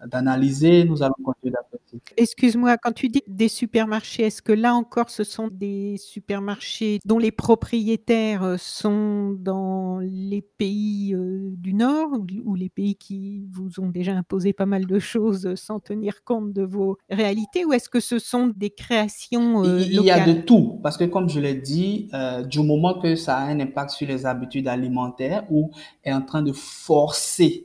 d'analyser. Nous allons continuer d'apprécier. Excuse-moi, quand tu dis des supermarchés, est-ce que là encore ce sont des supermarchés dont les propriétaires, sont dans les pays, du Nord ou les pays qui vous ont déjà imposé pas mal de choses, sans tenir compte de vos réalités? Ou est-ce que ce sont des créations, Il y a de locales? tout, parce que comme je l'ai dit, du moment que ça a un impact sur les habitudes alimentaires ou est en train de forcer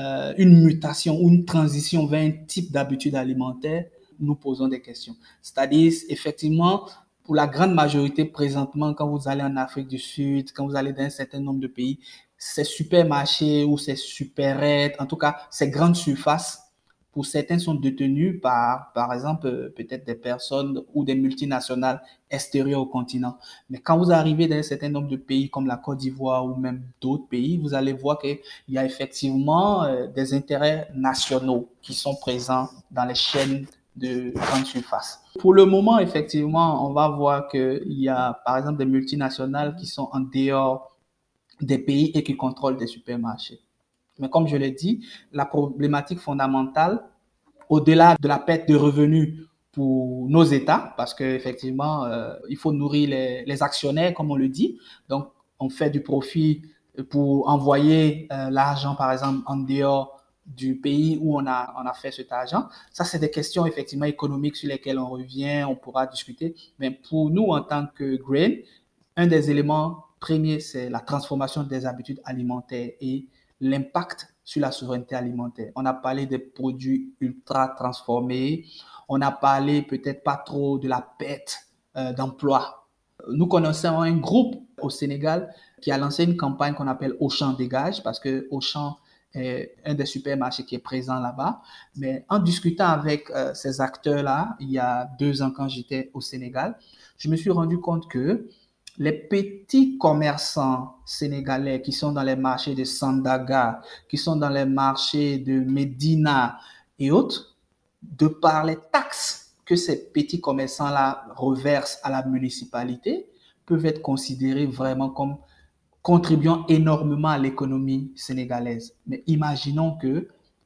une mutation ou une transition vers un type d'habitude alimentaire, nous posons des questions. C'est-à-dire, effectivement, pour la grande majorité présentement, quand vous allez en Afrique du Sud, quand vous allez dans un certain nombre de pays, ces supermarchés ou ces supérettes, en tout cas ces grandes surfaces, pour certains sont détenus par exemple, peut-être des personnes ou des multinationales extérieures au continent. Mais quand vous arrivez dans un certain nombre de pays comme la Côte d'Ivoire ou même d'autres pays, vous allez voir qu'il y a effectivement des intérêts nationaux qui sont présents dans les chaînes de grande surface. Pour le moment, effectivement, on va voir qu'il y a, par exemple, des multinationales qui sont en dehors des pays et qui contrôlent des supermarchés. Mais comme je l'ai dit, la problématique fondamentale, au-delà de la perte de revenus pour nos États, parce qu'effectivement, il faut nourrir les actionnaires, comme on le dit. Donc, on fait du profit pour envoyer l'argent, par exemple, en dehors du pays où on a fait cet argent. Ça, c'est des questions effectivement économiques sur lesquelles on revient, on pourra discuter. Mais pour nous, en tant que Grain, un des éléments premiers, c'est la transformation des habitudes alimentaires et l'impact sur la souveraineté alimentaire. On a parlé des produits ultra transformés, on a parlé peut-être pas trop de la perte d'emploi. Nous connaissons un groupe au Sénégal qui a lancé une campagne qu'on appelle Auchan Dégage, parce que Auchan est un des supermarchés qui est présent là-bas. Mais en discutant avec ces acteurs-là, il y a 2 ans quand j'étais au Sénégal, je me suis rendu compte que les petits commerçants sénégalais qui sont dans les marchés de Sandaga, qui sont dans les marchés de Médina et autres, de par les taxes que ces petits commerçants-là reversent à la municipalité, peuvent être considérés vraiment comme contribuant énormément à l'économie sénégalaise. Mais imaginons que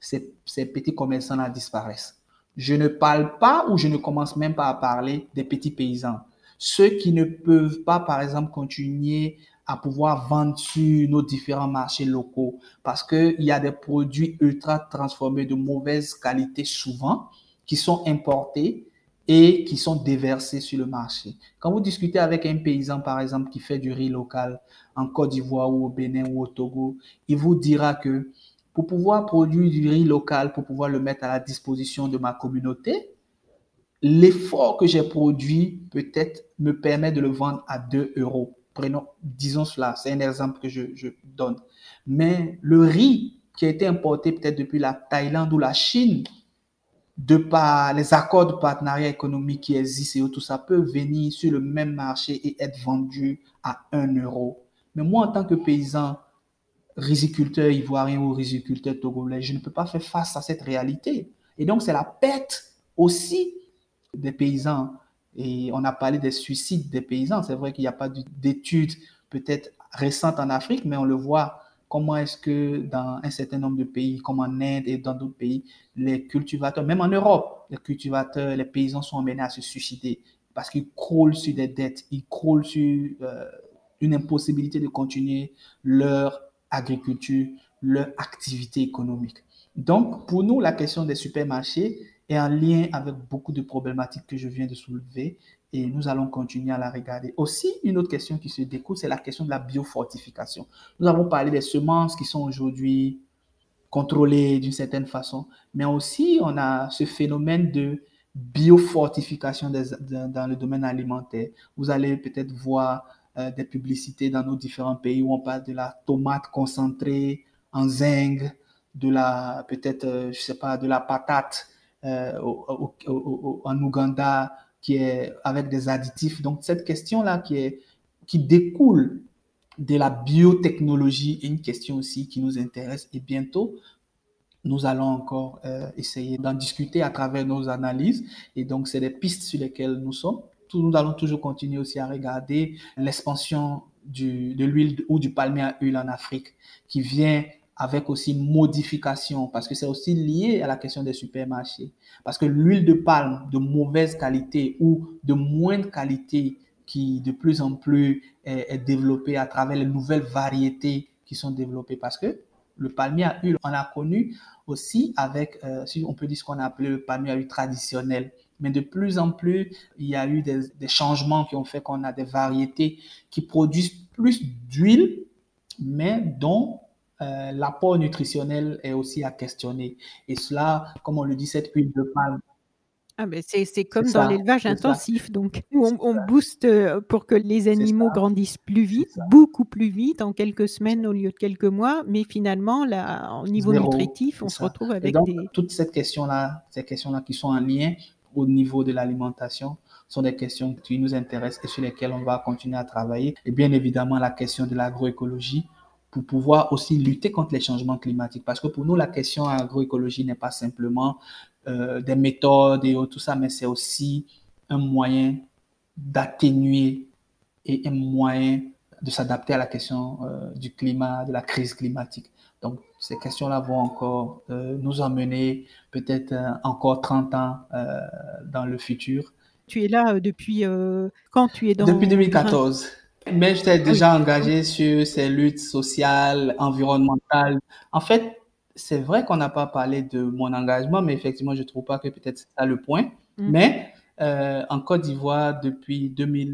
ces petits commerçants-là disparaissent. Je ne parle pas ou je ne commence même pas à parler des petits paysans. Ceux qui ne peuvent pas, par exemple, continuer à pouvoir vendre sur nos différents marchés locaux parce qu'il y a des produits ultra transformés de mauvaise qualité souvent qui sont importés et qui sont déversés sur le marché. Quand vous discutez avec un paysan, par exemple, qui fait du riz local en Côte d'Ivoire ou au Bénin ou au Togo, il vous dira que pour pouvoir produire du riz local, pour pouvoir le mettre à la disposition de ma communauté, l'effort que j'ai produit peut-être me permet de le vendre à 2 euros. Disons cela, c'est un exemple que je donne. Mais le riz qui a été importé peut-être depuis la Thaïlande ou la Chine, de par les accords de partenariat économique qui existent et tout ça peut venir sur le même marché et être vendu à 1 euro. Mais moi, en tant que paysan, riziculteur ivoirien ou riziculteur togolais, je ne peux pas faire face à cette réalité. Et donc, c'est la perte aussi des paysans. Et on a parlé des suicides des paysans. C'est vrai qu'il n'y a pas d'études peut-être récentes en Afrique, mais on le voit comment est-ce que dans un certain nombre de pays, comme en Inde et dans d'autres pays, les cultivateurs, même en Europe, les cultivateurs, les paysans sont amenés à se suicider parce qu'ils croulent sur des dettes, ils croulent sur une impossibilité de continuer leur agriculture, leur activité économique. Donc, pour nous, la question des supermarchés est en lien avec beaucoup de problématiques que je viens de soulever et nous allons continuer à la regarder. Aussi, une autre question qui se découle, c'est la question de la biofortification. Nous avons parlé des semences qui sont aujourd'hui contrôlées d'une certaine façon, mais aussi on a ce phénomène de biofortification dans le domaine alimentaire. Vous allez peut-être voir des publicités dans nos différents pays où on parle de la tomate concentrée en zinc, de la peut-être, je sais pas, de la patate en Ouganda qui est avec des additifs. Donc cette question-là qui découle de la biotechnologie est une question aussi qui nous intéresse et bientôt nous allons encore essayer d'en discuter à travers nos analyses. Et donc, c'est des pistes sur lesquelles nous sommes. Nous allons toujours continuer aussi à regarder l'expansion de l'huile ou du palmier à huile en Afrique qui vient avec aussi modification, parce que c'est aussi lié à la question des supermarchés. Parce que l'huile de palme de mauvaise qualité ou de moindre qualité qui de plus en plus est développée à travers les nouvelles variétés qui sont développées. Parce que le palmier à huile, on a connu aussi avec, si on peut dire ce qu'on a appelé le palmier à huile traditionnel. Mais de plus en plus, il y a eu des changements qui ont fait qu'on a des variétés qui produisent plus d'huile, mais dont l'apport nutritionnel est aussi à questionner. Et cela, comme on le dit, cette huile de palme, Ah ben c'est c'est comme dans ça, l'élevage c'est ça, intensif, donc où c'est on ça, booste pour que les c'est animaux ça, grandissent plus c'est vite, ça. beaucoup plus vite, en quelques semaines au lieu de quelques mois, mais finalement, là, au niveau Zéro, nutritif, c'est on se ça. retrouve Et avec donc, des... toutes ces questions-là qui sont en lien au niveau de l'alimentation, sont des questions qui nous intéressent et sur lesquelles on va continuer à travailler. Et bien évidemment, la question de l'agroécologie pour pouvoir aussi lutter contre les changements climatiques. Parce que pour nous, la question agroécologie n'est pas simplement des méthodes et tout ça, mais c'est aussi un moyen d'atténuer et un moyen de s'adapter à la question du climat, de la crise climatique. Donc, ces questions-là vont encore nous emmener peut-être encore 30 ans dans le futur. Tu es là depuis quand tu es Depuis dans Grain? 2014. Mais j'étais Ah oui, déjà donc engagé sur ces luttes sociales, environnementales. En fait, c'est vrai qu'on n'a pas parlé de mon engagement, mais effectivement, je trouve pas que peut-être c'est ça le point. mmh, Mais en Côte d'Ivoire, depuis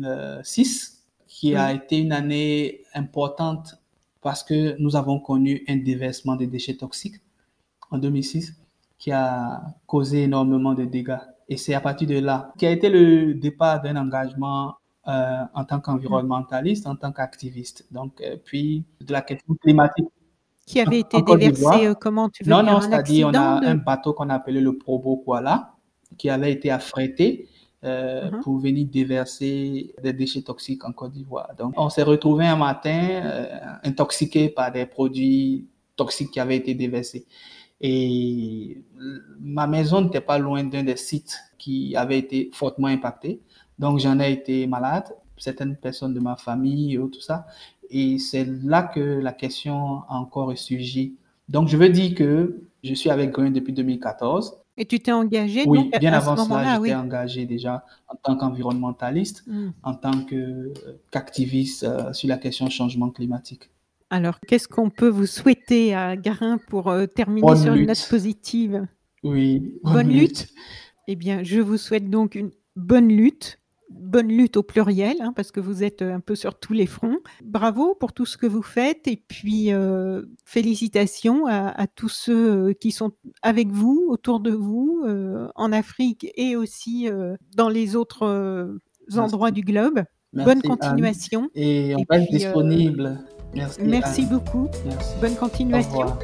2006, qui a oui. été une année importante parce que nous avons connu un déversement des déchets toxiques en 2006 qui a causé énormément de dégâts. Et c'est à partir de là qui a été le départ d'un engagement en tant Mmh. qu'environnementaliste, en tant qu'activiste. Donc, puis de la question climatique Qui avait en été Côte déversé, d'Ivoire. comment tu veux Non, dire? non, Un c'est-à-dire on accident a un de... bateau qu'on a appelé le Probo Koala qui avait été affrété Mmh. pour venir déverser des déchets toxiques en Côte d'Ivoire. Donc, on s'est retrouvé un matin intoxiqué par des produits toxiques qui avaient été déversés. Et ma maison n'était pas loin d'un des sites qui avait été fortement impacté. Donc, j'en ai été malade, certaines personnes de ma famille, tout ça. Et c'est là que la question a encore ressurgi. Donc, je veux dire que je suis avec Green depuis 2014. Et tu t'es engagé donc Oui, bien à ce avant cela, moment-là, j'étais oui? engagé déjà en tant qu'environnementaliste, Mmh. en tant qu'activiste sur la question changement climatique. Alors, qu'est-ce qu'on peut vous souhaiter à Grain pour, terminer Bonne sur une note lutte. positive? Oui, bonne Bonne lutte? lutte. Eh bien, je vous souhaite donc une bonne lutte au pluriel, hein, parce que vous êtes, un peu sur tous les fronts. Bravo pour tout ce que vous faites et puis, félicitations à tous ceux, qui sont avec vous, autour de vous, en Afrique et aussi, dans les autres, endroits Merci. du globe. Bonne Merci Anne. continuation Et on et reste puis, disponible. Merci merci Anne. beaucoup. Merci. Bonne Au continuation. revoir.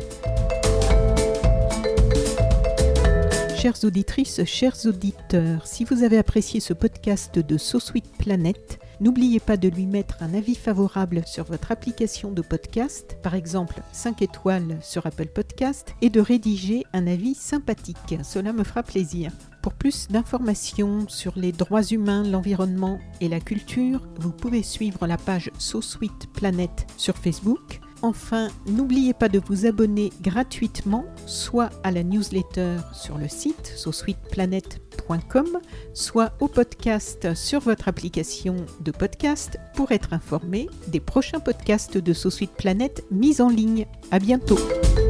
Chères auditrices, chers auditeurs, si vous avez apprécié ce podcast de So Sweet Planet, n'oubliez pas de lui mettre un avis favorable sur votre application de podcast, par exemple 5 étoiles sur Apple Podcast, et de rédiger un avis sympathique. Cela me fera plaisir. Pour plus d'informations sur les droits humains, l'environnement et la culture, vous pouvez suivre la page So Sweet Planet sur Facebook. Enfin, n'oubliez pas de vous abonner gratuitement, soit à la newsletter sur le site sosweetplanet.com, soit au podcast sur votre application de podcast pour être informé des prochains podcasts de So Sweet Planet mis en ligne. À bientôt!